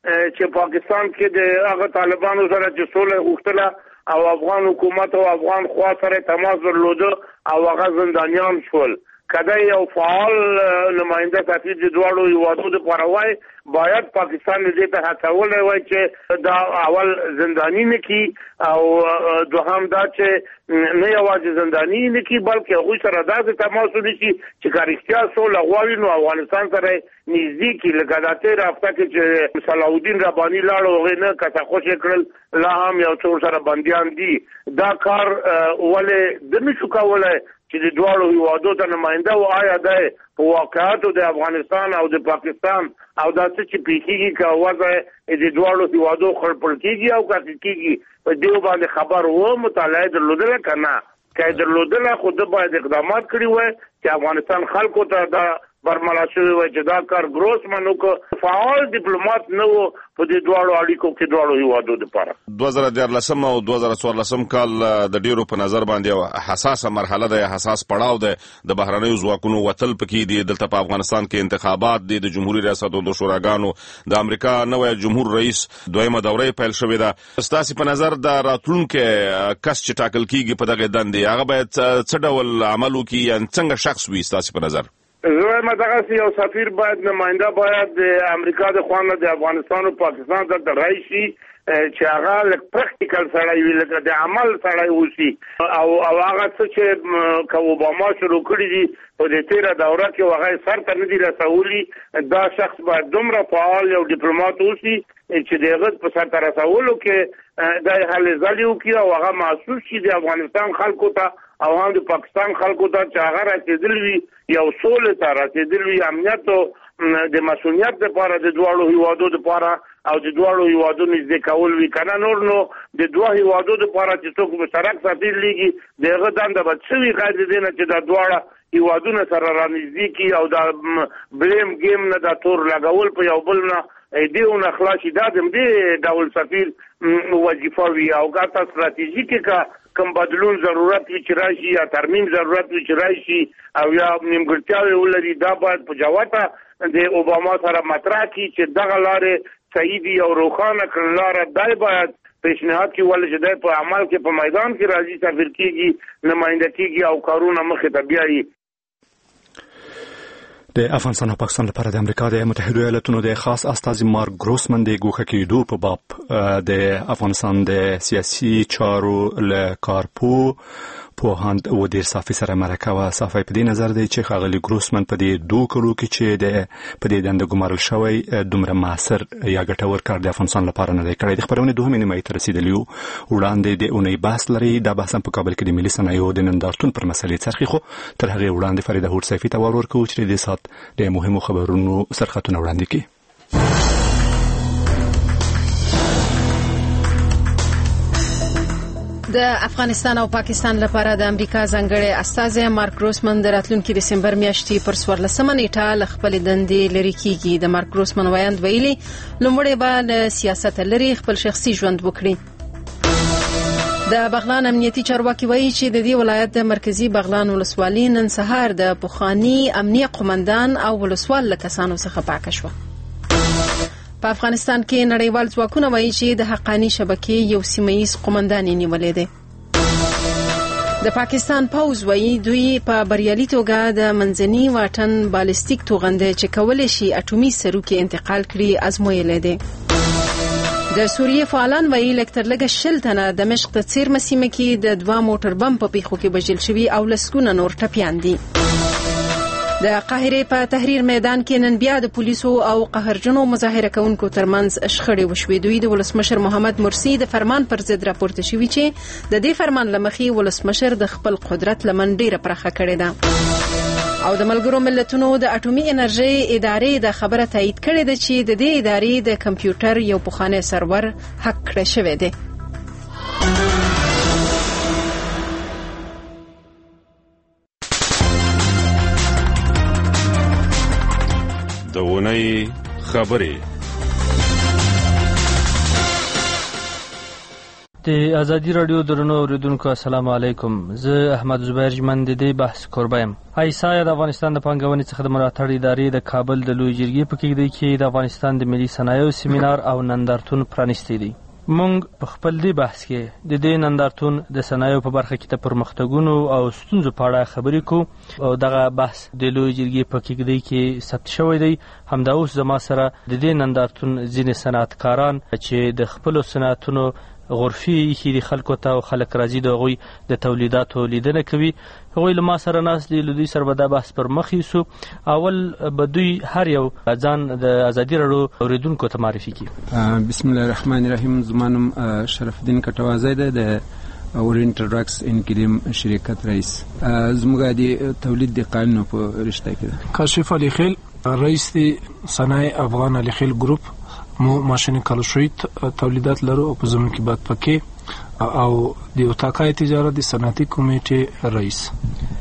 چې پاکستان کې د هغه طالبانو سره چې سولې غوښتله او افغان حکومت او افغان خوا سره تماس درلوده او هغه زندانیان شول. کله یو فعال نماینده سفیر د دواړو هیوادو لپاره وای باید پاکستان دې ته هڅولای وای چې دا اول زندانی نه کی او دوهم دا چې نه یوازې زندانی نه کی بلکې هغه سره داسې تماس ونیسي چې کارښتیا سول غواړي نو افغانستان سره نږدې لکه دا تیر هفته کې چې صلاح الدین رباني لاړ او غنه کته خوش کړل لا هم یو څو سره بنديان دي. دا کار ولې د نشو کولای چې د دواړو هیوادو ته نماینده و آیا د واقعاتو د افغانستان او د پاکستان او داسې چې پیښیږي که وضع د دواړو هیوادو خړپړ کېږي او که کېږي په دې باندې خبر و مطالعه درلودله که نه که درلودله خو ده باید اقدامات کړي وای چې افغانستان خلکو ته دا برملا شوی وای چې دا کار ګروسمن وکړ فعال ډیپلوماټ نه و په دې دواړو اړیکو کې دواړو هیوادو لپاره. دوه زره دیارلسم او دوه زره څوارلسم کال د ډیرو په نظر باندې حساسه مرحله ده حساس پړاو ده د بهرنیو ځواکونو وتل پکې دي دلته په افغانستان کې انتخابات دي د جمهوریت ریاست او د شوراګانو د امریکا نوې جمهور رئیس دویمه دوره پیل شوې ده. ستاسو په نظر د راتلونکو کس چې ټاکل کیږي په دغه دندې هغه باید څه ډول عمل وکړي یا څنګه شخص وي ستاسو په نظر؟ زه مدغه یو سفیر باید نماینده باید د امریکا د خوانه د افغانستان او پاکستان ته راشي چې هغه لک پریکټیکل سره وي لکه د عمل سره وسی او او هغه څه چې کو اوباما شروع کړی دي په دې تیره دوره کې هغه سر ته نه دی رسولي دا شخص باید دومره فعال یو ډیپلوماټ اوسي چې دغه په سر ته رسولو کې د حل ځلیو کې او هغه محسوس شي د افغانستان خلکو ته او هم د پاکستان خلکو ته چې هغه رسیدلی وي یو سولې ته رسیدلی وي امنیت او د مسؤلیت لپاره د دواړو هیوادو لپاره او د دواړو هیوادو نږدې کول وی کنه نور نو د دوه هیوادو لپاره چې څوک مشترک سفیر لګي دغه دنده به څوی غیر دي نه چې د دواړو هیوادونو سره رانږدې کی او د بلیم گیم نه د تور لګول په یو بل نه دې نه خلاصي دا دې ډول سفیر وظیفه وی او ګټه ستراتیژیکه کا کوم بدلون ضرورت وي چې راشي یا ترمیم ضرورت وي چې راشي او یا نیمګړتیاوې ولري دا باید په جوته د اوباما سره مطرح کی چې دغه لارې صحیح دي او روښانه کړل لاره دای باید پیشنهاد کې ول چې د په عمل کې په میدان کې راځي سفیر کېږي نماینده کېږي او کارونه مخې ته بیایي. د افغانستان او پاکستان لپاره د امریکا د متحده ایالاتونو د خاص استازي مارک ګروسمن د ګوښه کېدو په باب د افغانستان د سیاسي چارو له کارپو پوهاند و ډیر صافي سره مرکه و. صافي په دې نظر دی چې ښاغلي ګروسمن په دې دوه کلو کې چې د په دې دنده ګمارل شوی دومره موثر یا ګټور کار د افغانستان لپاره نه دی کړی. د خبرونې دوه نیمه ته رسیدلی وو. وړاندې د اونۍ بحث لري. دا بحث په کابل کې د ملي صنایعو د نندارتون پر مسلې څرخي، خو تر هغه وړاندې فرید هوډ صافي ته ورکو چې د سات د مهمو خبرونو سرخطونه وړاندې کړي. د افغانستان او پاکستان لپاره د امریکا ځانګړي استازی مارک ګروسمن د راتلونکي دسمبر میاشتې پر څوارلسمه نیټه له خپلې دندې لرې کیږي. د مارک ګروسمن وایند ویلي لومړی به له سیاست لري خپل شخصي ژوند وکړي. د بغلان امنیتي چارواکي وایي چې د دې ولایت د مرکزی بغلان ولسوالي نن سهار د پخوانی امنیه قومندان او ولسوال له کسانو څخه پاکه شوه. په افغانستان کې نړیوال ځواکونه وایي چې د حقانی شبکې یو سیمه‌ییز قومندان نیولې دی. د پاکستان پوځ وایي دوی په بریالي توګه د منځني واټن بالستیک توغنده چې کولای شي اټومي سروکي انتقال کړي ازمویلې دي. د سوریې فعالان وایي لکتر لګه شل تنه د دمشق د څیرمه سیمه کې د دوه موټر بم په پیښو کې وژل شوي او لسګونه نور ټپیان دي. د قاهره په تحریر میدان کې نن بیا د پولیسو او قهرجنو مظاهره کوونکو ترمنځ شخړې وشوې. دوی د ولسمشر محمد مرسی د فرمان پر ضد راپورته شوی چې د دې فرمان لمخې ولسمشر د خپل قدرت لمن ډیره پرخه کړې ده. او د ملګرو ملتونو د اټومي انرژي ادارې د خبره تایید کړې ده چې د دې ادارې د کمپیوټر یو پخوانی سرور هک کړی شوی دی. د ونې خبرې. د ازادي رادیو درنو اوریدونکو السلام علیکم. زه احمد زبیر جمن د دې بحث کوربه یم. ایسا د افغانستان د پانګونې څخه د ملاتړ ادارې د کابل د لوی جرګې په کېږدۍ کې د افغانستان د ملي صنایعو سیمینار او نندارتون پرانیستی دی. مونږ په خپل دی بحث کې د دې نندارتون د صنایعو په برخه کې د پرمختګونو او ستونزو په اړه خبرې کوو او دغه بحث د لوی جرګې په کېږدۍ کې ثبت شوی دی. همدا اوس زما سره د دې نندارتون ځینې صنعتکاران چې د خپلو صنعتونو غرفي ایښي دي خلکو ته او خلک راځي د هغوی د تولیداتو لیدنه کوي. هغوی له ما سره ناست دي. له دوی سره به دا بحث پر مخ یوسو. اول به دوی هر یو ځان د ازادي راډیو اوریدونکو ته معرفي کړي. بسم الله الرحمن الرحیم. زما نوم شرف الدین کټوازی دی د اورینټل ډرګس انکریم شرکت رئیس. زموږ د تولید د قانون په رشته کې ده. کاشف علی خیل رئیس دی صنایع افغان علی خیل گروپ. مو ماشین کالوشوی تولیدات لرو او په زمون کې بعد پکې او د اتاقای تجارت د صنعتي کمیټې رئیس.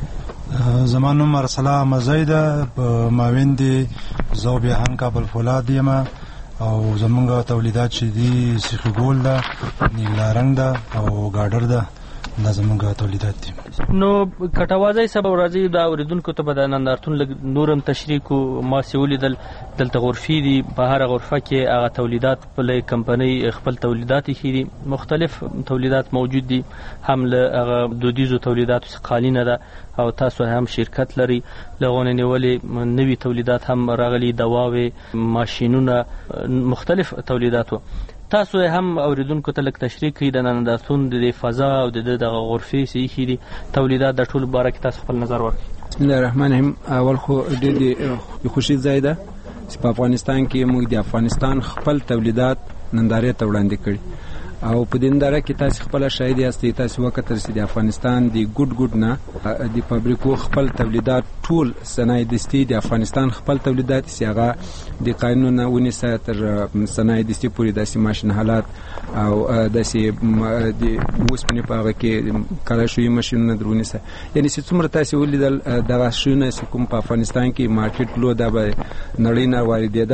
زمانو مرسلا مزیده په ماوین دی زو به هن کابل فولاد یم او زمونږ تولیدات چې دي سیخ ګول ده نیلارنګ ده او ګاډر ده دا زمونږ تولیدات دي. نو کټوازی سبا راځي دا اوریدونکو ته به د نندارتون نورم تشریح کو. ما سی ولیدل دلته غرفي دي په هر غرفه کې هغه تولیدات په لوی کمپنۍ خپل تولیدات یې دي. مختلف تولیدات موجود دي هم له هغه دودیزو تولیداتو څخه قالینه ده او تاسو هم شرکت لري لغونه نیولې نوي تولیدات هم راغلي دواوي ماشینونه مختلف تولیداتو. تاسو هم اوریدونکو ته لک تشریح کړئ د نندارتون د فضا او د دغه غرفي سیخي دي تولیدات د ټول باره کې تاسو خپل نظر ورکړئ. بسم الله الرحمن الرحیم. اول خو د خوشي ځای ده چې په افغانستان کې موږ د افغانستان خپل تولیدات نندارې ته وړاندې کړي او په دې ننداره کې تاسو خپل شاهد یاستئ. تاسو وکړئ چې د افغانستان د ګډ ګډ نه د فابریکو خپل تولیدات ټول صنایع دستي د افغانستان خپل تولیدات سیغه د قانون ونیسه تر صنایع دستي پورې داسې ماشین حالات او داسې د وسپنې په هغه کې کلاشوي ماشینونه درونیسه. یعنی چې څومره تاسو ولیدل دغه شونه چې کوم په افغانستان کې مارکیټ لو دا به نړۍ نه واردېدل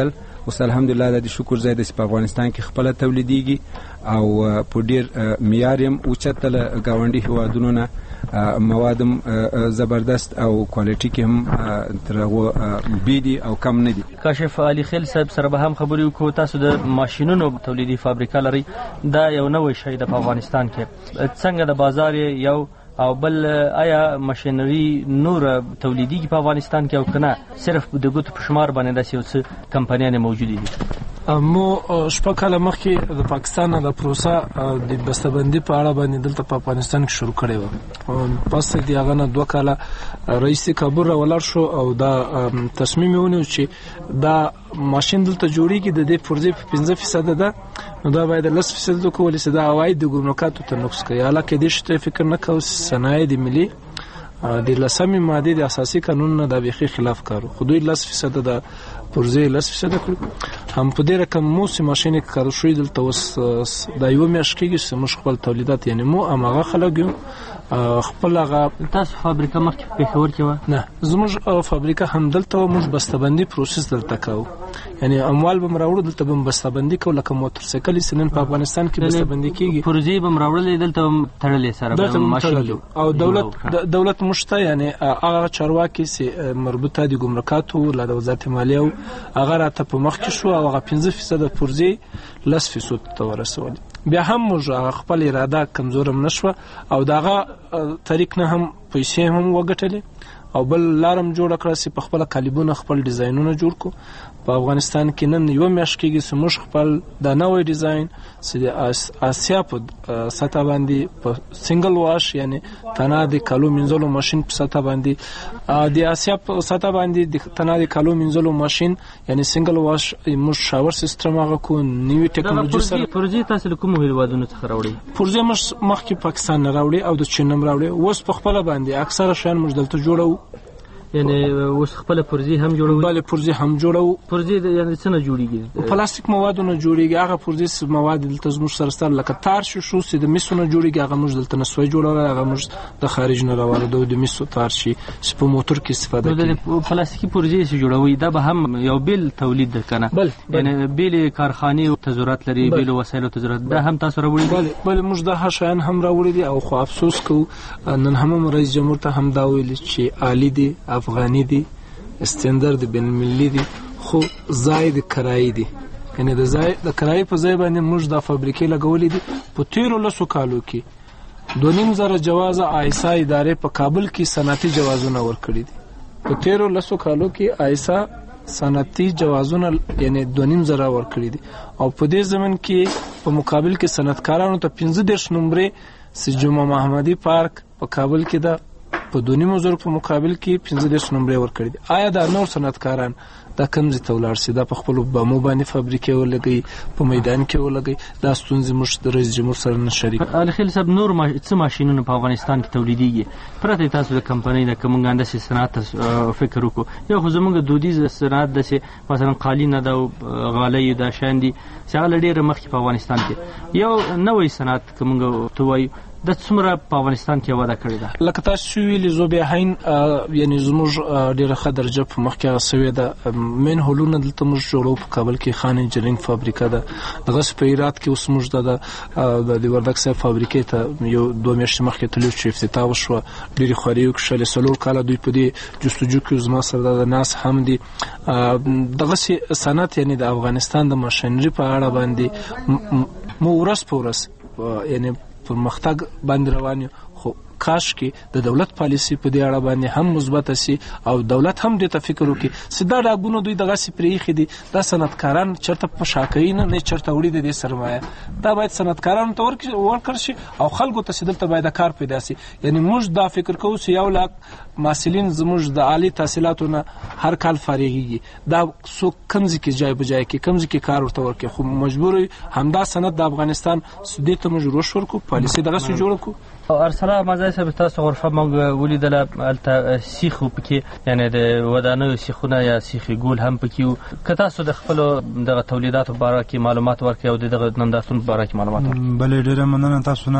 اوس الحمدلله د دې شکر ځای د په افغانستان کې خپل تولیديږي او په ډیر معیار هم اوچت له گاونډي هوادونو نه موادم زبردست او کوالټي کې هم ترغه بيدي او کم نه دي. کاشف علي خیل صاحب سره به هم خبرې وکړو. تاسو د ماشينونو تولیدي فابریکه لري، دا یو نوې شی د افغانستان کې څنګه د بازار یو او بل آیا ماشينري نور تولیدي په افغانستان کې او کنه صرف د ګوتو په شمار باندې د سیاسي کمپنیانه موجود دي؟ مو شپږ کاله مخکې د پاکستان د پروسه د بسته‌بندي په اړه باندې دلته په افغانستان کې شروع کړې و. پس د هغه نه دوه کاله رئیس کابل را ولاړ شو او دا تصمیم ونیو چې دا ماشين دلته جوړیږي د دې پروژې په پنځه فیصد ده، نو دا باید لس فیصد د کولې چې دا عواید د ګمرکاتو ته نقص کوي. حالکه دې شته فکر نه کوي صنایع د ملي د لسمې ماده د اساسي قانون نه د بيخي خلاف کارو. خو دوی لس فیصد د پروژې لس فیصد کړو. هم په دې رقم مو سي ماشين کار شوې دلته وس د یو میاشت کې چې موږ خپل تولیدات یعنی مو امغه خلک یو خپل هغه. تاسو فابریکه مخکې په پېښور کې و؟ نه، زموږ فابریکه هم دلته موږ بسته‌بندي پروسس دلته کوو، یعنی اموال به مراوړو دلته به بسته‌بندي کوو لکه موټر سایکل سنن په افغانستان کې بسته‌بندي کیږي. پروژې به مراوړل دلته تړلې سره ماشين او دولت دولت مشته یعنی هغه چارواکي چې مربوطه دي ګمرکاتو له وزارت مالیه هغه راته په مخ کې شو او هغه پنځه فیصد پروژې لس فیصد ته ورسول. بیا هم موږ خپل اراده کمزورم نشو او داغه طریق نه هم پیسې هم وګټلې او بل لارم جوړ کړی چې په خپل کالیبونه خپل ډیزاینونه جوړ کو. په افغانستان کې نن یو میاشت کېږي چې موږ خپل د نوې ډیزاین چې د آسیا په سطح باندې په سنگل واش یعنی تنه د کالو منځلو ماشين په سطح باندې د آسیا په سطح باندې د تنه د کالو منځلو ماشين یعنی سنگل واش موږ شاور سیستم هغه کو نیو ټیکنالوژي سره. پروژې تاسو کوم هیوادونو څخه راوړي؟ پروژې موږ مخکې پاکستان نه راوړي او د چین نه راوړي. اوس په خپل باندې اکثره شان موږ دلته جوړو، یعنی اوس خپل پروژې هم جوړوي؟ بله پروژې هم جوړو. پروژې یعنی څنګه جوړیږي؟ پلاستیک موادونه جوړیږي. هغه پروژې مواد دلته زموږ سره ستل لکه تار شو شو چې د میسونو جوړیږي، هغه موږ دلته نسوي جوړوي، هغه موږ د خارج نه راوړو د میسو تار شي چې په موټر کې استفاده کوي. د پلاستیکي پروژې چې جوړوي دا به هم یو بیل تولید ده کنه؟ بل یعنی بیل کارخانه او تجارت لري، بیل وسایل او تجارت دا هم تاسو راوړي؟ بل بل موږ د هشان هم راوړي دي او خو افسوس کو نن هم رئیس جمهور ته هم دا ویل چې عالی دي افغاني دي استاندارد بین المللي دي خو زائد کرایي دي، یعنی د ځای د کرایي په ځای باندې موږ د فابریکې لګولې دي. په تیرو لسو کالو کې دوه نیم زره جواز آیسا ادارې په کابل کې صنعتي جوازونه ورکړي دي. په تیرو لسو کالو کې آیسا صنعتي جوازونه یعنی دوه نیم زره ورکړي دي او په دې زمن کې په مقابل کې صنعتکارانو ته پنځه دېرش نمبرې چې جمعه محمدي پارک په کابل کې ده په دونی موزر په مقابل کې پنځه دېرش نمبرې ورکړي دي. آیا دا نور صنعتکاران دا کوم ځای ته ولاړ شي؟ دا په خپل بامو باندې فابریکې ولګي، په میدان کې ولګي. دا ستونزې موږ د رئیس جمهور سره نه شریک. علي خیل صاحب نور ما څه ماشينونه په افغانستان کې تولیديږي؟ پرته تاسو د کمپنۍ د کومه انداسې صنعت فکر وکړو؟ یو خو زموږ دودیز صنعت د سه مثلا قالینه دا غالۍ دا شاندي چې هغه ډېر مخکې په افغانستان کې یو نوې صنعت کومه توای د څومره په افغانستان کې وده کړې ده؟ لکه تاسو ویلي زوبیا هین یعنی زموږ ډېره ښه درجه په مخ کې سوې ده. مین هولونه دلته موږ جوړو په کابل کې خان انجینرینګ فابریکه ده. دغه په هرات کې اوس موږ د د وردګ صاحب فابریکې ته یو دوه میاشتې مخکې تلو چې افتتاح وشوه. ډېرې خوارۍ وکړلې، څلور کاله دوی په دې جستجو کې زما سره د ناس هم دي. دغسې صنعت یعنی د افغانستان د ماشینري په اړه باندې مو ورځ په ورځ یعنی پرمختګ باندې روان یو. خو کاش کې د دولت پالیسی په دې اړه باندې هم مثبت شي او دولت هم دې ته فکر وکړي چې دا ډاګونه دوی دغه سي پریخي دي. دا صنعتکاران چرته په شاکوي نه نه چرته وړي د سرمایه. دا باید صنعتکارانو ته ورکړ شي او خلکو ته دلته باید کار پیدا شي. یعنی موږ دا فکر کوو چې یو لاک محصلین زموږ د عالی تحصیلاتو نه هر کال فارغيږي. دا سو کمزې کې ځای بجای کې کمزې کې کار ورته ورکړي. خو مجبور همدا صنعت د افغانستان سودې ته موږ روش ورکو، پالیسی دغه سو جوړ کو. ارسلا مزای صاحب تاسو غرفه موږ ولیدل الته سیخو پکې یعنی د ودانیو سیخونه یا سیخي ګول هم پکې. که تاسو د خپل دغه تولیداتو باره کې معلومات ورکړئ او دغه نندارتون باره کې معلومات ورکړئ؟ بلې ډېره مننه تاسو نه.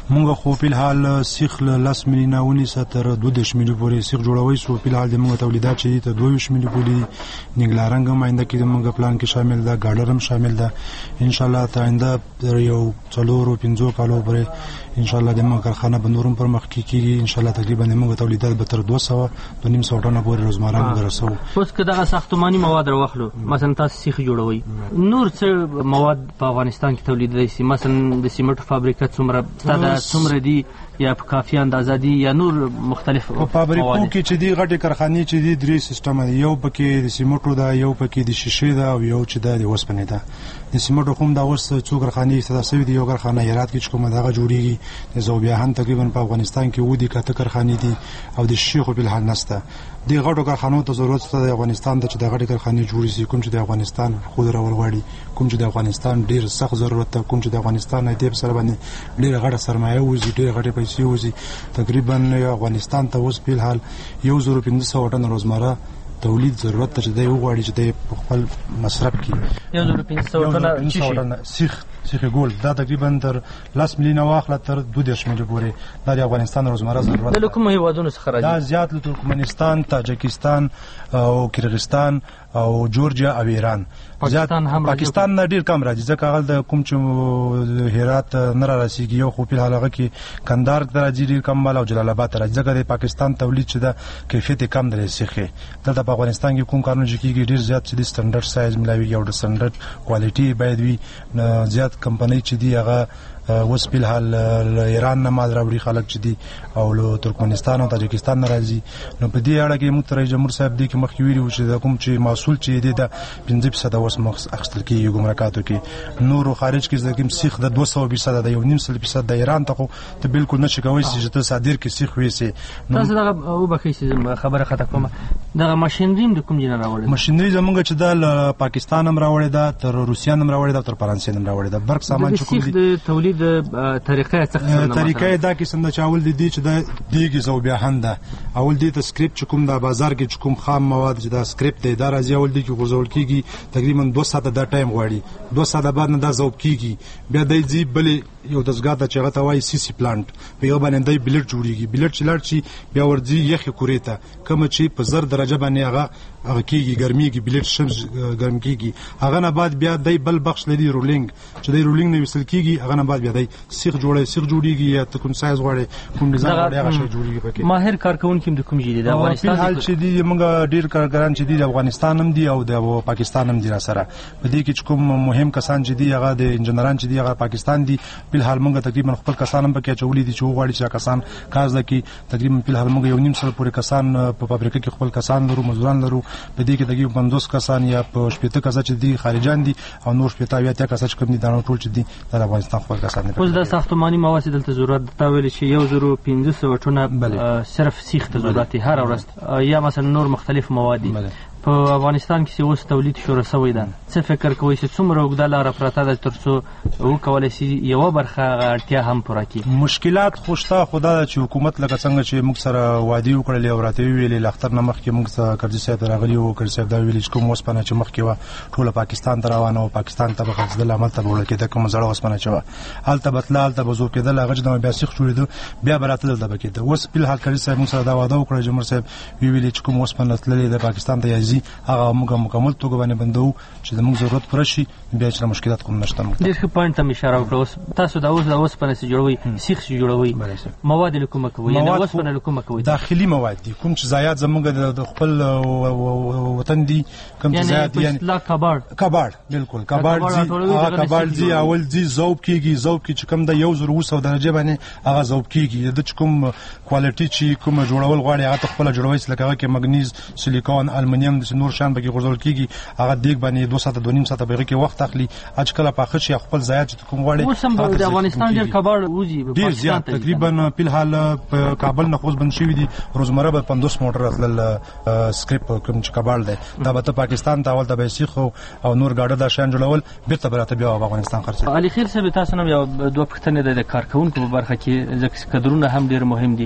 موږ خو په حال سیخ لاس ملیونه ونیسه تر دوه دیرش میلیون پورې سیخ جوړوي سو په حال د موږ تولیدات چې ته دوه ویشت میلیون پورې نیګلارنګ هم آینده کې موږ پلان کې شامل ده، ګاډر هم شامل ده. ان شاء الله ته آینده یو څلور او پنځه کالو پورې ان شاء الله د موږ کارخانه بندورم پر مخ کې کیږي. ان شاء الله تقریبا موږ تولیدات به تر دوه سوه دو نیم سوه ټنه پورې روزمره موږ رسو. اوس که دغه ساختماني مواد راوخلو مثلا تاسو سیخ جوړوي، نور څه مواد په افغانستان کې تولیدوي سي؟ مثلا د سیمنټو فابریکه څومره ستاده څومره دي یا په کافي اندازه دي یا نور مختلف په فابریکو کې چې دی غټي کارخانې چې دی درې سیستم دی، یو پکې د سیمنټو ده، یو پکې د شیشې ده او یو چې د اوسپنې ده. د سیمنټو کوم دا اوس څو کارخانې ستاسو سوي دي، یو کارخانه هرات کې کومه دغه جوړیږي، د زوبیاهن تقریبا په افغانستان کې ودی کته کارخانې دي او د شیخ په الحال نسته. د غټو کارخانو ته ضرورت شته د افغانستان د چې د غټي کارخانې جوړې شي، کوم چې د افغانستان خود راول غواړي، کوم چې د افغانستان ډیر سخت ضرورت ده، کوم چې د افغانستان نه دی سره باندې ډیر غټه سرمایه وزي، ډیر غټه پیسې وزي. تقریبا افغانستان ته اوس په الحال یو زره پنځه سوه ټن روزمره تولید ضرورت ته چې دی وغواړي چې دی په خپل مصرف کې یو زره پنځه سوه ټن سیخ سیخ ګول دا تقریبا تر لاس ملیونه واخله تر دوه دیرش میلیون پورې د افغانستان روزمره ضرورت د کوم هیوادونو څخه راځي؟ دا زیات له ترکمنستان، تاجکستان او کرغستان او جورجیا او ایران. پاکستان هم پاکستان نه ډیر کم راځي ځکه هغه د کوم چې هرات نه راسیږي، یو خو په هغه کې کندهار ته راځي ډیر کم مال او جلال آباد راځي ځکه د پاکستان تولید چې د کیفیت کم دی سیخه. دلته په افغانستان کې کوم کارونه چې کیږي ډیر زیات چې د سټانډرډ سایز ملاوي او د سټانډرډ کوالټي باید وي. زیات کمپنۍ چې دی هغه اوس په حال ایران نه مال راوړي خلک چې دي او له ترکمنستان او تاجکستان نه راځي. نو په دې اړه کې موږ رئیس جمهور صاحب دی کې مخکې ویلي و چې د کوم چې محصول چې دی د پنځه فیصده اوس اخیستل کېږي ګمرکاتو کې، نورو خارج کې د کوم سیخ د دوه سوه فیصده د یو نیم سل فیصد د ایران ته خو ته بالکل نشي کولی چې ته صادر کې سیخ ویسي. تاسو دغه وبخښئ چې خبره خطا کوم، دغه ماشینري د کوم جنه راوړل؟ ماشینري زمونږ چې د پاکستان هم راوړې ده، تر روسیا هم راوړې ده، تر فرانسې هم راوړې ده. برق سامان چې کوم دي د تولید طریقه څه طریقه دا کې څنګه چاول دي چې دا دیګ زوبیاهن ده، اول دې ته سکرپټ چې کوم د بازار کې کوم خام مواد چې دا سکرپټ دی دا راځي اول دې کې غوړول کیږي، تقریبا دوه ساعته دا ټایم غواړي، دوه ساعته بعد نه دا زوب کیږي، بیا دې ځي بلې یو دزګاه ته چې هغه ته وایي سی سی پلانټ، په یو باندې دای بلټ جوړیږي، بلټ چې لاړ شي بیا ورځي یخ کورې ته کوم چې په زر درجه باندې هغه هغه کیږي ګرميږي، بلټ شمس ګرم کیږي، هغه نه بعد بیا دای بل بخش لري رولینګ چې دای رولینګ نه وصل کیږي، هغه نه بعد بیا دای سیخ جوړي سیخ جوړیږي یا ته کوم سایز غواړي کوم ډیزاین غواړي هغه شی جوړیږي پکې. ماهر کارکونکو د کوم جدي د افغانستان حال چې دی موږ ډیر کارګران چې دی د افغانستان هم دی او د پاکستان هم دی سره په دې کې کوم مهم کسان چې دی هغه د انجنیران چې دی هغه پاکستان دی. په حال موږ تقریبا خپل کسان هم پکې چولې دي چې غواړي چې کسان کار زکي، تقریبا په حال موږ یو نیم سره پورې کسان په فابریکه کې خپل کسان لرو، مزدوران لرو. په دې کې تقریبا پنځوس کسان یا په شپږ کسان چې دی خارجان دي او نور شپږ یا ته کسان چې کوم دي دا ټول چې دی د افغانستان خپل کسان دي. اوس د ساختماني مواد دلته ضرورت تا ویل چې یو زره پنځه سوه ټنه صرف سیخ ته ضرورت هر ورځ یا مثلا نور مختلف مواد په افغانستان کې اوس تولید شروع شوی ده. څه فکر کوئ چې څومره اوږده لاره پرته ده ترڅو وکولای شي یوه برخه اړتیا هم پوره کړي؟ مشکلات خو شته، خو دا چې حکومت لکه څنګه چې موږ سره وعدې وکړلې او راته ویلې له اختر نه مخکې موږ سره کرزي صاحب راغلي وو، کرزي صاحب دا ویلي چې کوم اوسپنه چې مخکې وه ټوله پاکستان ته روانه وه، پاکستان ته به خرڅېدله، هملته به وړل کېده، کومه زړه اوسپنه چې وه هلته به تله، هلته به زور کېدل، هغه چې بیا سیخ جوړېده بیا به راته دلته به کېده. اوس فلحال کرزي صاحب موږ سره دا وعده وکړه، جمهور صاحب ویلي چې کوم اوسپنه تللې ده پاکستان ته یا ځي هغه موږ مکمل توګه باندې بندو چې زموږ ضرورت پوره شي، بیا چې مشکلات کوم نشته. ډېر ښه پوینټ ته اشاره وکړه. اوس تاسو دا اوس د اوسپنې څه جوړوئ، سیخ څه جوړوئ، مواد له کومه کوئ؟ یعنې اوسپنه له کومه کوئ؟ داخلي مواد دي کوم چې ضایعات زموږ د خپل وطن دي، کوم چې ضایعات دي یعنې کباړ کباړ بالکل کباړ دي، هغه کباړ دي اول دي ذوب کیږي، ذوب کې چې کوم د یو زره اوه سوه درجه باندې هغه ذوب کیږي، د کوم کوالټي چې کوم جوړول غواړي هغه خپل جوړوي، لکه هغه کې مګنیز، سیلیکون، المونیم د نور شان بګي غوړول کیږي، هغه دیګ باندې دوه ساعته دوه نیم ساعته بغیر کې وخت اخلي، اج کله پاخه شي خپل ضایعات چې کوم غواړي. اوس هم د افغانستان ډېر کباړ وځي ډېر زیات، تقریبا په الحال په کابل نه خوځ بند شوی دي، روزمره به پنځوس موټر راتلل سکرپ کوم چې کباړ دی دا به ته پاکستان ته اول د بیسیخ او نور ګاډه د شان جوړول بیرته براته بیا افغانستان خرڅ. علي خیر صاحب تاسو نو یو دوه پښتنې د کارکونکو په برخه کې ځکه کډرونه هم ډېر مهم دي.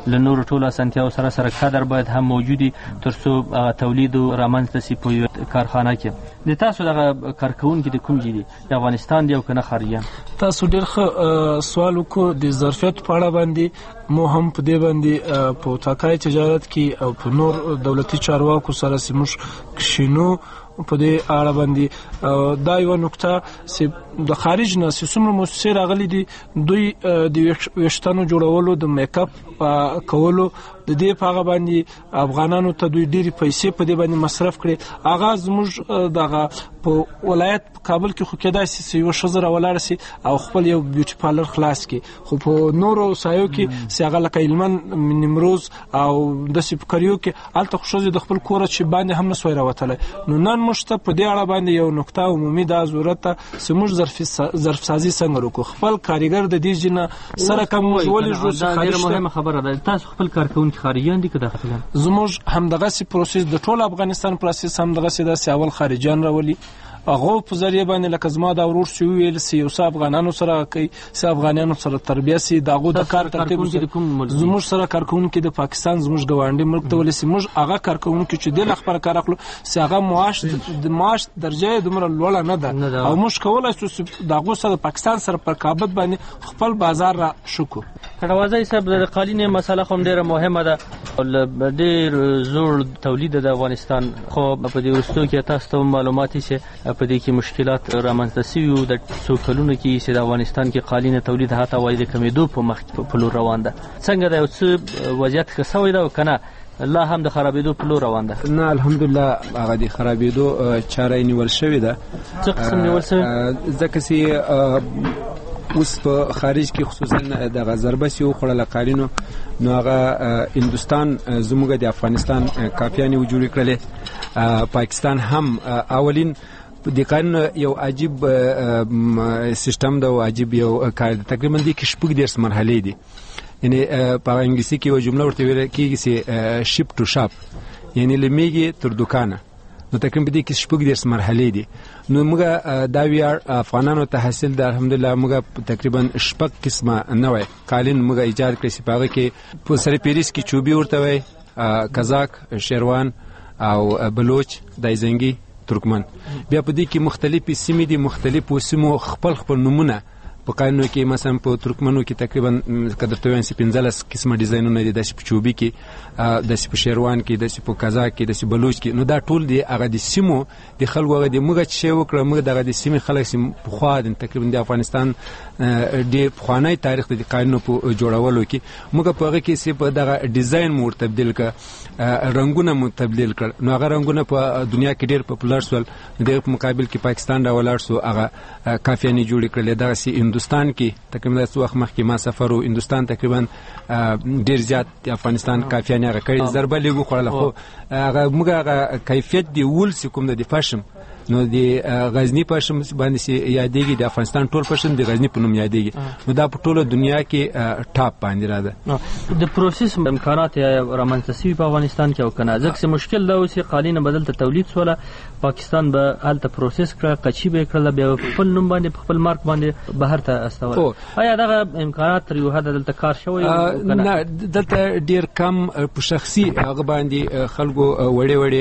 له نورو ټولو اسانتیاو سره سره کادر باید هم موجودي ترڅو تولید رامنځته شي په یو کارخانه کې. د تاسو دغه کارکوونکي د کوم دي؟ د افغانستان دي او کنه خارجیان؟ تاسو ډېر ښه سوال وکړو. د ظرفیت په اړه باندې مو هم په دې باندې په اتاقای تجارت کې او په نور دولتي چارواکو سره سیموش کښینو په دې اړه باندې. دا یو نقطه چې د خارج نه څومره موسسې راغلي دي، دوی د ویښتانو جوړولو د میک اپ کولو د دې په هغه باندې افغانانو ته دوی ډېرې پیسې په دې باندې مصرف کړي. هغه زموږ دغه په ولایت کابل کې خو کېدای شي چې یو ښځه راولاړه شي او خپل یو بیوټي پارلر خلاص کړي، خو په نورو سایو کې چې هغه لکه هلمند، نیمروز او داسې په کریو کې هلته خو ښځې د خپل کوره چې باندې هم نه سوی راوتلی. نو نن موږ ته په دې اړه باندې یو نقطه عمومي دا ضرورت ده چې موږ ظرف سازي څنګه وکړو. خپل کارګر د دې جنه سره کم موږ ولېږو. ډېره مهمه خبره ده. تاسو خپل کارکوونکي خارجیان دي که داخليان؟ زموږ همدغسې پروسس د ټول افغانستان پروسس همدغسې ده چې اول خارجیان راولي، هغه په ذریعه باندې لکه زما دا ورور چې ویل چې یو څه افغانانو سره کوي، څه افغانانو سره تربیه سي، د هغو د کار ترتیب. زموږ سره کارکوونکي د پاکستان زموږ ګاونډي ملک ته ولسي، موږ هغه کارکوونکي چې د لخر کار اخلو چې هغه معاش د معاش درجه دومره لوړه نه ده، او موږ کولای شو چې د هغو سره پاکستان سره پر رقابت باندې خپل بازار را شکو. کډوازی صاحب، د قالین مسله هم ډیره مهمه ده. ډیر زوړ تولید د افغانستان، خو په دې وروستیو کې تاسو ته معلومات شي په دې کې مشکلات رامنځته شوي وو. د څو کلونو کې چې د افغانستان کې قالین تولید حتی وایي د کمیدو په مخ په لور روان ده. څنګه د یو څه وضعیت ښه شوی ده او که نه لا هم د خرابېدو په لور روان ده؟ نه، الحمدلله هغه د خرابېدو چاره یې نیول شوې ده. څه قسم نیول شوې؟ ځکه چې اوس په خارج کې خصوصا دغه ضربه چې وخوړله قالینو، نو هغه هندوستان زموږ د افغانستان کاپیانې وجوړې کړلې. پاکستان هم اولین د قانون یو عجیب سیستم ده او عجیب یو کار ده. تقریبا دې کې شپږ دېرش مرحلې دي. یعنی په انګلیسي کې یو جمله ورته ویل کېږي چې شپ ټو شاپ، یعنی له میږې تر دوکانه. نو تقریبا دې کې شپږ دېرش مرحلې دي. نو موږ دا ویاړ افغانانو ته حاصل ده. الحمدلله موږ تقریبا شپږ قسمه نوی قالین موږ ایجاد کړی چې په هغه کې په سر پیریس کې چوبي ورته وایي، کزاک، شیروان او بلوچ، دایزنګي، ترکمن. بیا په دې کې مختلفې سیمې دي، مختلفو سیمو خپل خپل نمونه په قانونو کې. مثلا په ترکمنو کې تقریبا که درته وایم چې پنځلس قسمه ډیزاینونه دي، داسې په چوبي کې، داسې په شیروان کې، داسې په کزاک کې، داسې بلوچ کې. نو دا ټول دي هغه د سیمو د خلکو هغه د موږ چې شی وکړه. موږ دغه د سیمې خلک چې پخوا تقریبا د افغانستان ډېر پخوانی تاریخ د قانونو په جوړولو کې موږ په هغه کې چې په دغه ډیزاین مو تبدیل کړه، رنګونه مو تبدیل کړ. نو هغه رنګونه په دنیا کې ډېر پاپولر شول. د مقابل کې پاکستان راولاړ شو، هغه کافیانې جوړې کړلې. دغسې هندوستان کې تقریبا څو وخت مخکې ما سفر و، هندوستان تقریبا ډېر زیات د افغانستان کافیانې هغه کړې، ضربه لږ وخوړله، خو هغه موږ هغه کیفیت د وول چې کوم د پشم، نو د غزنی پشم باندې یادېږي، د افغانستان ټول پشم د غزنی په نوم یادېږي. نو دا په ټوله دنیا کې ټاپ باندې را ده. د پروسس امکانات رامنځته شوي په افغانستان کې او که نه؟ ځکه چې مشکل دا و چې قالینه بدل ته تولید شوله، پاکستان به هلته پروسس کړه، قچي به یې کړله، بیا په خپل نوم باندې په خپل مارک باندې بهر ته استوله. آیا دغه امکانات تر یو حده دلته کار شوی؟ نه، دلته ډېر کم په شخصي هغه باندې خلکو وړې وړې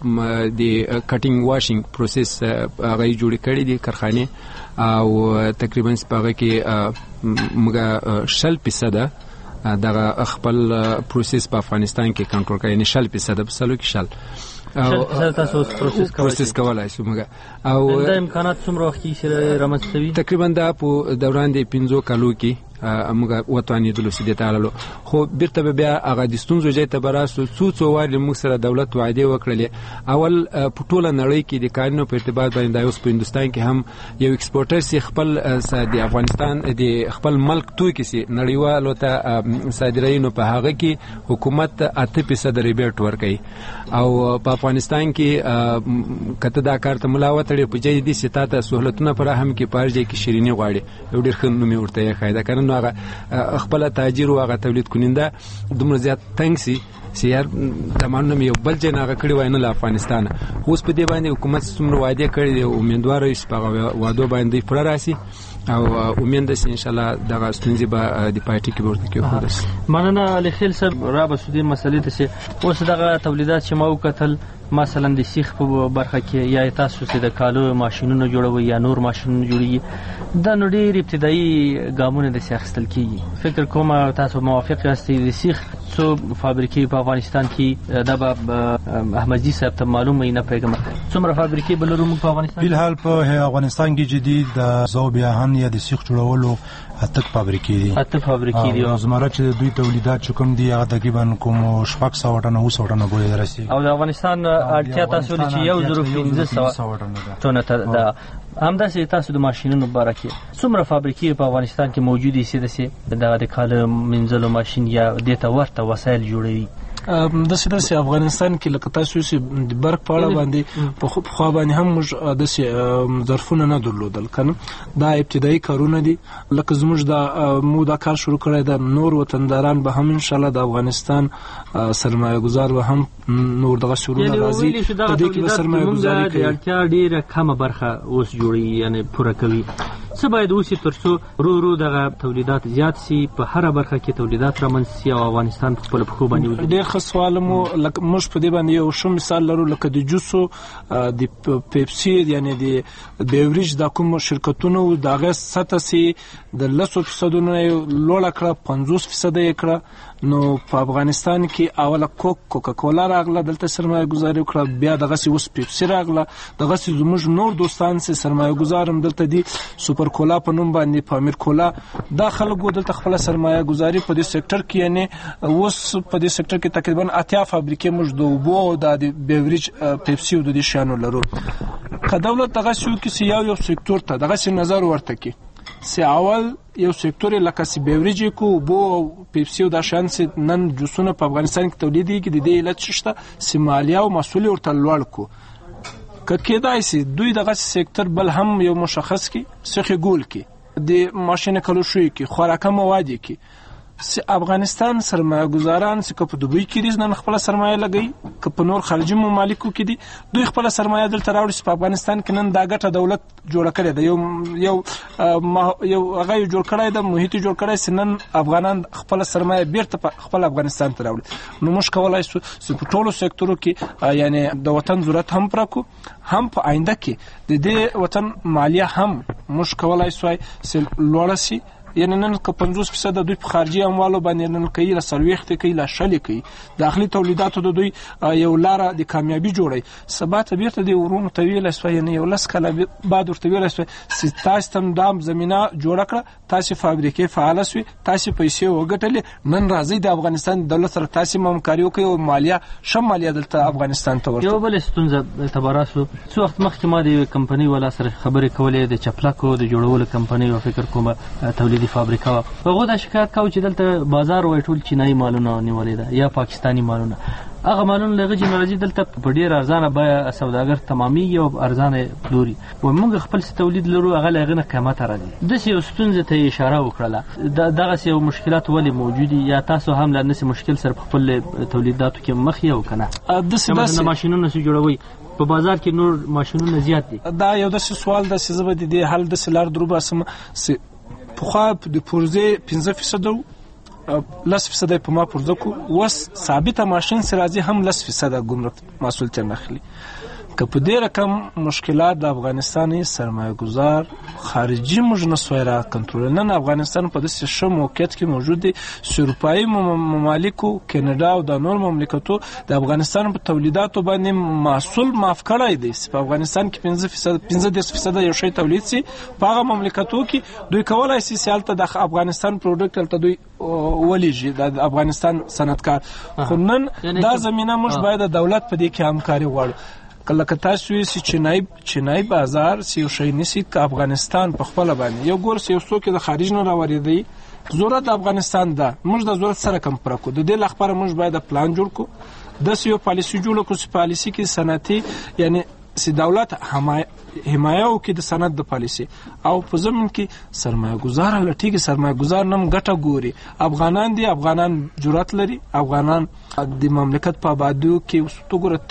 د کټینګ واشینګ پروسس هغه یې جوړې کړي دي کارخانې، او تقریبا په هغه کې موږ شل فیصده دغه خپل پروسس په افغانستان کې کنټرول کړی، یعنې شل فیصده په سلو کې شل پروسس کولای شو موږ. او دا امکانات څومره وخت کې رامنځته شوي؟ تقریبا دا په دوران د پنځو کالو کې موږ وتوانېدلو چې دې ته اړلو. خو بیرته به بیا هغه د ستونزو ځای ته به راسو. څو څو وارې موږ سره دولت وعدې وکړلې. اول په ټوله نړۍ کې د قانونو په ارتباط باندې دا اوس په هندوستان کې هم یو ایکسپورټر چې خپل د افغانستان د خپل ملک توکي چې نړیوالو ته صادروي، نو په هغه کې حکومت اته فیصده ریبیټ ورکوي. او په افغانستان کې کته دا کار ته ملا وتړي په ځای دي چې تا ته سهولتونه فراهم کړي، په هر ځای کې شیریني غواړي. یو ډېر ښه نوم یې ورته ایښی ده، که نه هغه خپل تاجر او هغه تولید کننده دومره زیات تنګ سي چې یار تمام یو بل ځای نه هغه کړي وای نه له افغانستانه. اوس په دې باندې حکومت څومره وعدې کړي دي، امیدواره یو چې په هغه وعدو باندې پوره راسي. او امید ده ان شاء الله دغه ستونزې به د پارټي کې ورته کېږي. مننه علي خیل صاحب. را به سودی مسلې ته چې اوس دغه تولیدات چې ما وکتل مثلا د سیخ په برخه کې یا تاسو چې د کالو ماشينونو جوړوي یا نور ماشينونه جوړي دا نو ډېر ابتدایي ګامونه د سیاستل کیږي. فکر کوم تاسو موافق یاستئ د سیخ څو فابریکې په افغانستان کې د احمدجي صاحب ته معلومه نه پیغام څومره فابریکې بلرو موږ په افغانستان بلحال په افغانستان کې جدید د زوبیاهن یا د سیخ جوړولو اته فابریکې دي. اته فابریکې دي. او زمره چې دوی تولیدات کوم دي هغه تقریبا کوم شپږ سوه ټنه او سوه ټنه پورې رسیدي. او د افغانستان اړتیا تاسو چې یو زره پنځه سوه ټنه ده. همداسې تاسو د ماشینونو باره کې څومره فابریکې په افغانستان کې موجودې سي دسې د کاله منځلو ماشین یا دې ته ورته وسایل جوړوي؟ داسې داسې افغانستان کې لکه تاسو چې د برق په اړه باندې په خوا باندې هم موږ داسې ظرفونه نه درلودل کنه. دا ابتدایي کارونه دي. لکه زموږ دا مو دا کار شروع کړی د نور وطنداران به هم ان شاء الله د افغانستان سرمایه گذار به هم نور دغه شروع راځي. د دې کې به سرمایه گذاري کوي. اړتیا ډیره کمه برخه اوس جوړي یعنی پوره کوي. څه باید وسی ترڅو رو رو دغه تولیدات زیات سي په هر برخه کې تولیدات رامنځته سي او افغانستان په خپل پخو باندې وځي؟ ډېر ښه سوال مو. لکه موږ په دې باندې یو ښه مثال لرو لکه د جوسو د پیپسي یعنی د بیوریج د کوم شرکتونو دغه سطح سي د لسو فیصدونو لوړه کړه پنځوس فیصد یې کړه. نو په افغانستان کې اوله کوک کوکا کولا راغله دلته سرمایه گذاري وکړه. بیا دغه سی اوس پیپسي راغله. دغه سی زموږ نور دوستان سي سرمایه گذار هم دلته دي. سوپر کولا په نوم باندې پامیر کولا دا خلکو دلته خپل سرمایه گذاري په دې سېکټر کې یعنی اوس په دې سېکټر کې تقریبا اتیا فابریکې موږ د اوبو او د بیوریج پیپسي او د دې شانو لرو. که دولت دغه سیو کې یو یو سېکټر ته دغه سی نظر ورته کې سی اول یو سېکټر لکه سی بیوریج کو اوبو او پیپسي او د شان سي نن جوسونه په افغانستان کې تولیدېږي د دې علت شته سی مالیه او مسؤلیت ورته لوړ کو. که کېدای سي دوی دغه سېکټر بل هم یو مشخص کې سخي ګول کې د ماشین کلوشوي کې خوراکه مواد کې افغانستان سرمایه گذاران چې په دوبۍ کې دي نن خپل سرمایه لګي که په نور خارجي ممالکو کې دي دوی خپل سرمایه دلته راوړي چې په افغانستان کې نن دا ګټه دولت جوړ کړی دی. یو یو یو هغه جوړ کړی د محیط جوړ کړی چې نن افغانان خپل سرمایه بیرته خپل افغانستان ته راوړي. نو موږ کولای شو چې په ټولو سېکټرو کې یعنی د وطن ضرورت هم پراکو هم په آینده کې د دې وطن مالیه هم موږ کولای شو چې لوړه سي. یعنی نن که پنځوس فیصد دوی په خارجي اموالو باندې نن کوي لا سلويخت کوي لا شل کوي داخلي تولیداتو د دوی یو لار د کامیابی جوړي. سبا ته بیرته د ورونو طویل اسوي نه یو لس کاله بعد ورته ویل اسوي تاسو تم دام زمينه جوړ کړه تاسو فابریکې فعال شوي تاسو پیسې وګټلې نن راځي د افغانستان دولت سره تاسو همکاري وکړي او مالیه شماليه دلته افغانستان ته ورته. یو بل ستونزه تباراسو څو وخت مخکې ما د کمپنۍ ولا سره خبرې کولې د چپلاکو د جوړولو کمپنۍ او فکر کوم تولید د فابریکا هغه د شکایت کاوه چې دلته بازار وای ټول چینایي مالونه نیولې ده یا پاکستانی مالونه. هغه مالونه لږه جنرالي دلته په ډیر ارزانه بیا سوداګر تمامي او ارزانه پلوري و موږ خپل تولید لرو هغه لغنه قیمت راځي. د سې ستونزه ته اشاره وکړه دغه سې مشکلات ولې موجودي یا تاسو هم لنه مشکل سره خپل تولیداتو کې مخ یو کنه د سې ماشينونو سره جوړوي په بازار کې نور ماشينونه زیات دي. دا یو د سوال د سې زبد دي حل د سلار دروبه سم په خو د پورزه پنځه فیصد لس فیصد په ما پورزه کو وس ثابته ماشين سره راځي هم لس فیصد ګمرک مسؤل تر نخلي. که په دې رقم مشکلات د افغانستاني سرمایه گذار خارجي مجنسوي را کنټرول نه افغانستان په داسې ښه موقعیت کې موجود دي. اروپایي ممالکو کاناډا او د نور مملکتو د افغانستان په تولیداتو باندې محصول معاف کړی دی. په افغانستان کې پنځه فیصد پنځه فیصد یو شی تولید سي په هغه مملکتو کې دوی کولای سي سیالته د افغانستان پروډکټ ته دوی ولېږي د افغانستان صنعتکار. خو نن دا زمينه موږ باید د دولت په دې کې همکاري وغواړو. کله که تاسو یې چینای چینای بازار سی شي نسی ک افغانستان په خپل باندې یو ګور سی څوک د خارج نه راوړي ضرورت افغانستان ده موږ د ضرورت سره کم پرکو د دې لخر موږ باید پلان جوړ کو د سیو پالیسی جوړ کو سی پالیسی کې صنعتي یعنی سی دولت حمایت حمایه او کې د صنعت د پالیسی او په زمين کې سرمایه گذار لټیږي سرمایه گذار نم ګټه ګوري. افغانان دي افغانان جرأت لري افغانان د مملکت په آبادیو کې وسته ګور تیر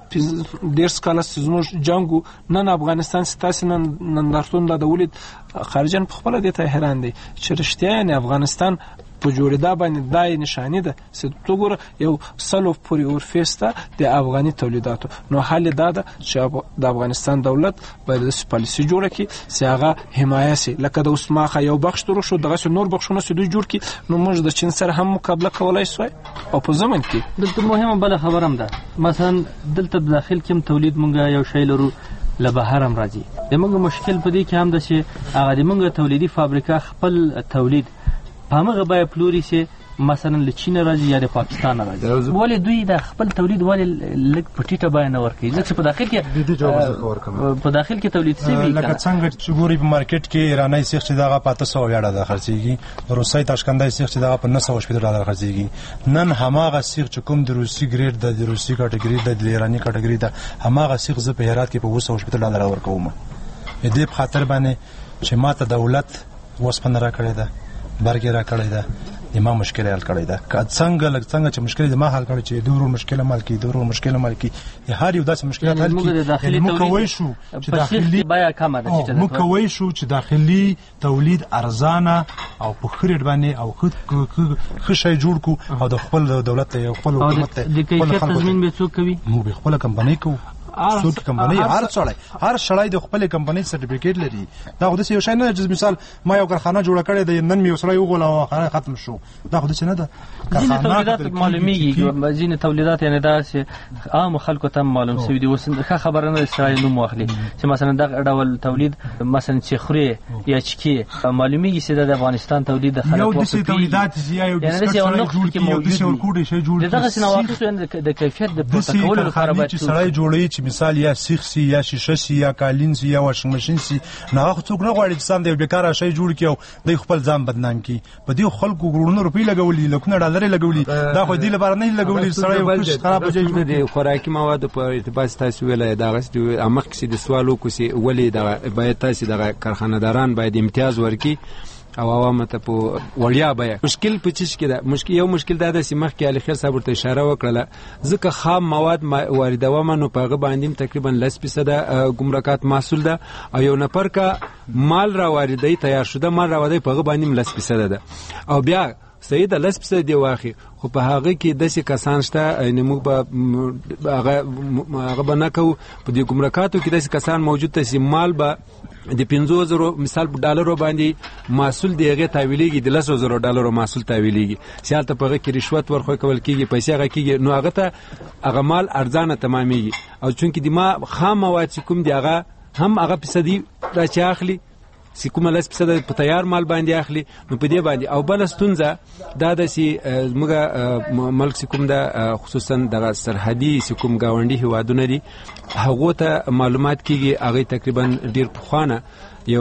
ډېر کاله زموږ جنگ نن افغانستان ستاسو نن نندارتون د ولید خارجن په خپل د ته حیران دي چې رښتیا نه افغانستان په جوړېدا باندې دای نشانی ده چې تو ګور یو سلو پوری اورفستا د افغاني تولیداتو نو حل دا ده چې د افغانستان دولت باید د پالیسي جوړه کړي چې هغه حمایه سي لکه د اوسماخه یو بخش تر شو دغه نور بخښونه سي دوی جوړ کړي نو موږ د چین سره هم مقابله کولای شو او په زمن کې دلته مهمه بل خبرم ده مثلا دلته داخل کې تولید مونږه یو شی لرو له بهر هم راځي د موږ مشکل په دې کې هم ده چې هغه د موږ تولیدي فابریکه خپل تولید په هغه بای پلوري سي مثلا له چین راځي یا د پاکستان راځي ولې دوی د خپل تولید ولې لږ پټیټه بیان ورکړي ځکه په داخل کې د دې جواب زه ورکوم په داخل کې تولید سي وي لکه څنګه چې ګوري په مارکیټ کې ایراني سیخ چې دغه پاته سو ویاړه د خرڅيږي روسي تاشکندای سیخ چې دغه په نه سو شپږ ډالر خرڅيږي نن هماغه سیخ چې کوم د روسي ګریډ د روسي کټګوري د ایراني کټګوري د هماغه سیخ زه په هرات کې په وسو شپږ ډالر ورکوم دې په خاطر باندې چې ماته دولت وسپنه را کړې ده برګه را کړی ده د ما مشکل حل کړی ده که څنګه لږ څنګه چې مشکل د ما حل کړی چې دورو مشکل مال کی دورو مشکل مال کی هر یو داسې مشکلات حل کی مو کوي شو چې داخلي بیا کم ده چې مو کوي شو چې داخلي تولید ارزانه او په خرید باندې او خود خشای جوړ کو او د خپل دولت یو خپل حکومت د کیفیت تضمین به څوک کوي مو به خپل کمپنۍ کو څوک کمپنۍ هر څړای هر شړای د خپل کمپنۍ سرټیفیکیټ لري دا خو د یو شای نه چې مثال ما یو کارخانه جوړه کړې ده نن می وسره یو غول او ختم شو دا خو د څه نه ده ځینې تولیدات معلومیږي ځینې تولیدات یعنی دا چې عام خلکو ته معلوم شوی دی اوس ښه خبره نه اسرائیل نو مخلي چې مثلا دا ډول تولید مثلا چې خوري یا چکی معلومیږي چې د افغانستان تولید د خلکو یو د تولیدات زیات یو د جوړ کې موجود یو کوډي شی جوړ دغه سنواقص د کیفیت د پروتوکول لپاره باید چې سړی جوړي مثال یا سیخ سی یا شیشه سی یا کالین سی یا واشنګ ماشین سی نه خو څوک نه غواړي چې سم دی بیکاره شی جوړ کړي د خپل ځان بدنام کړي په دې خلکو ګورونو روپی لګولي لکونه ډالر لګولي دا خو دې لپاره نه لګولي سړی خراب ځای دی خوراکي مواد په ارتباط تاسو ویل دا غست امخ کې د سوالو کوسي ولې دا باید تاسو د کارخانه‌داران باید امتیاز ورکړي او عوامو ته په وړیا بیا مشکل پچیش کې دا مشکل یو مشکل دا د سیمخ کې علي خیر صاحب ورته اشاره وکړه ځکه خام مواد واردوه نو په هغه باندې تقریبا لس فیصد ګمرکات محصول ده او یو نفر کا مال را واردای تیار شده مال را واردای په هغه باندې لس فیصد ده او بیا سید لس فیصد دی واخی خو په هغه کې د څه کسان شته ان موږ به هغه هغه بنکو په دې ګمرکاتو کې د څه کسان موجود ته چې مال به د پنځه زره مثال ډالرو باندې محصول دیغه تحویلېږي د لس زره ډالرو محصول تحویلېږي سیالته په هغه کې رشوت ورخوي کول کېږي پیسې هغه کېږي نو هغه ته هغه مال ارزانه تمامېږي او چونکې د ما خام مواد چې کوم دی هغه هم هغه فیصدي راچې اخلي سی کومه لس فیصد په تیار مال باندې اخلي نو په دې باندې او بل ستونزه دا د سی موږ ملک کوم دا خصوصا د سرحدي سی کوم گاونډي هوادونه دي هغه ته معلومات کیږي هغه تقریبا ډیر پخوانه یو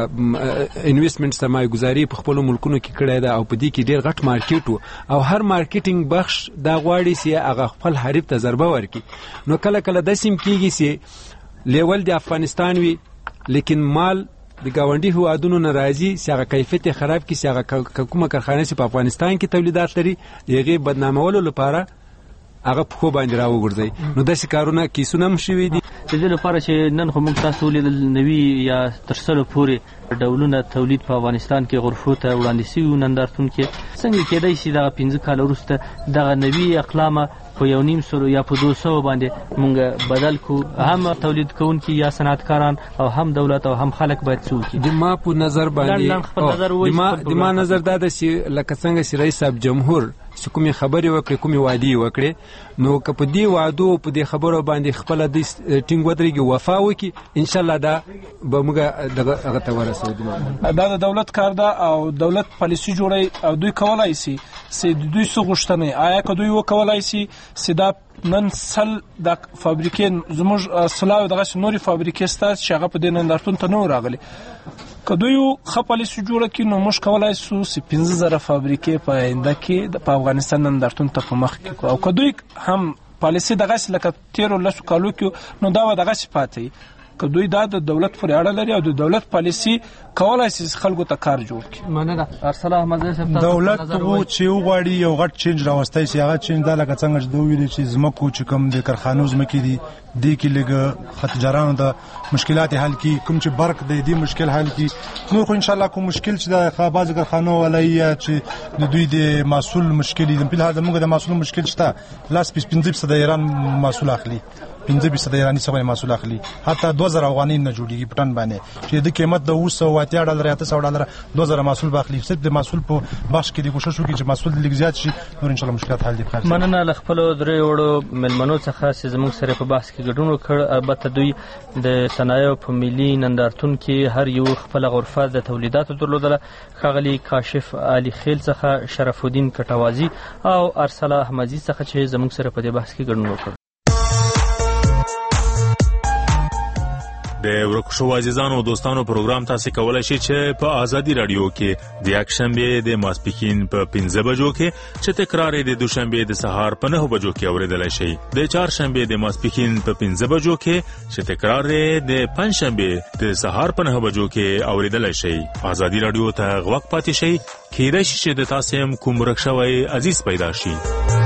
انویسټمنټ سرمایه گذاری په خپل ملکونو کې کړی دا او په دې کې ډیر غټ مارکیټ او هر مارکیټینګ بخش دا غواړي سی هغه خپل حریف ته ضربه ورکړي نو کله کله د سیم کیږي سی لیول د افغانستان وی لیکن مال د گاونډي هوادونو ناراضي چې کیفیت خراب کی چې کومه کارخانه چې په افغانستان کې تولیدات لري یغه بدنامولو لپاره هغه په خو باندې راوګرځي نو د شکارونه کیسونه هم شوي دي د دې لپاره چې نن خو موږ تاسو لیدل نوي یا ترسلو پورې ډولونه تولید په افغانستان کې غرفو ته وړاندې شوي نندارتون کې څنګه کېدای شي دا پنځه کال وروسته دغه نوي اقلام په یو نیم سو یا په دوه سو باندې مونږ بدل کو هم تولید کوونکي یا صنعتکاران او هم دولت او هم خلک باید څوک د ما په نظر باندې د ما د ما نظر دا د لکه څنګه چې رئیس صاحب جمهور کومې خبرې وکړي کومې وعدې وکړي نو که په دې وعدو په دې خبرو باندې خپل د ټینګ ودرېږي وفا وکړي ان شاء الله دا به موږ دغه هغه ته ورسېږو دا د دولت کار ده او دولت پالیسي جوړي او دوی کولای شي چې دوی څه غوښتنه آیا که دوی وکولای شي چې دا نن سل د فابریکې زموږ سلاو دغه نوري فابریکې ستاسو چې هغه په دې نندارتون ته نو راغلي که دوی خپل سو جوړه کې نو موږ کولای شو چې پنځه زره فابریکې په آینده کې په افغانستان نندارتون ته په مخ کې او که دوی هم پالیسي دغه لکه تیر لسو کالو کې نو دا دغه پاتې که دوی دا د دولت پورې اړه لري او د دولت پالیسي کولای شي خلکو ته کار جوړ کړي. مننه. ارسل احمد صاحب دولت وو چې وغواړي یو غټ چینج راوستای شي، هغه چینج دا لکه څنګه چې دوی ویلي چې زمکو چې کوم د کارخانو زمکې دي دې کې لږ ختجارانو د مشکلات حل کی، کوم چې برق د دې مشکل حل کی. نو خو ان شاء الله کوم مشکل چې د خاباز کارخانو ولای چې د دوی د محصول مشکل دي، په لحاظ موږ د محصول مشکل شته لاس پنځه فیصد ایران محصول اخلي، پنځه فیصد ایرانی سبا محصول اخلي، حتی دوه زره افغانۍ نه جوړیږي په ټن باندې چې د قیمت د اوه سوه اتیا ډالر یا اته سوه ډالر دوه زره محصول باخلي. صرف د محصول په بخش کې د کوشش وکړي چې محصول لږ زیات شي، نور ان شاء الله مشکلات حل دي. مننه. له خپل درې وړو ملمنو څخه چې زموږ سره په بحث کې ګډون وکړ. البته دوی د صنایعو په ملي نندارتون کې هر یو خپل غرفه د تولیداتو درلودله. ښاغلي کاشف علي خیل څخه شرف الدین کټوازی او ارسل احمدی څخه چې زموږ سره په دې بحث کې ګډون وکړ. د ورک شو عزیزانو او دوستانو پروګرام تاسو کولای شئ چې په ازادي رادیو کې د یکشنبه د ماسپښین په پنځه بجو کې چې تکرار د دوشنبه د سهار په نه بجو کې اوریدلای شئ، د چهارشنبه د ماسپښین په پنځه بجو کې چې تکرار د پنځشنبه د سهار په نه بجو کې اوریدلای شئ. ازادي رادیو ته غوږ پاتې شئ، کېدای شي چې د تاسو هم کوم ورک شوی عزیز پیدا شي.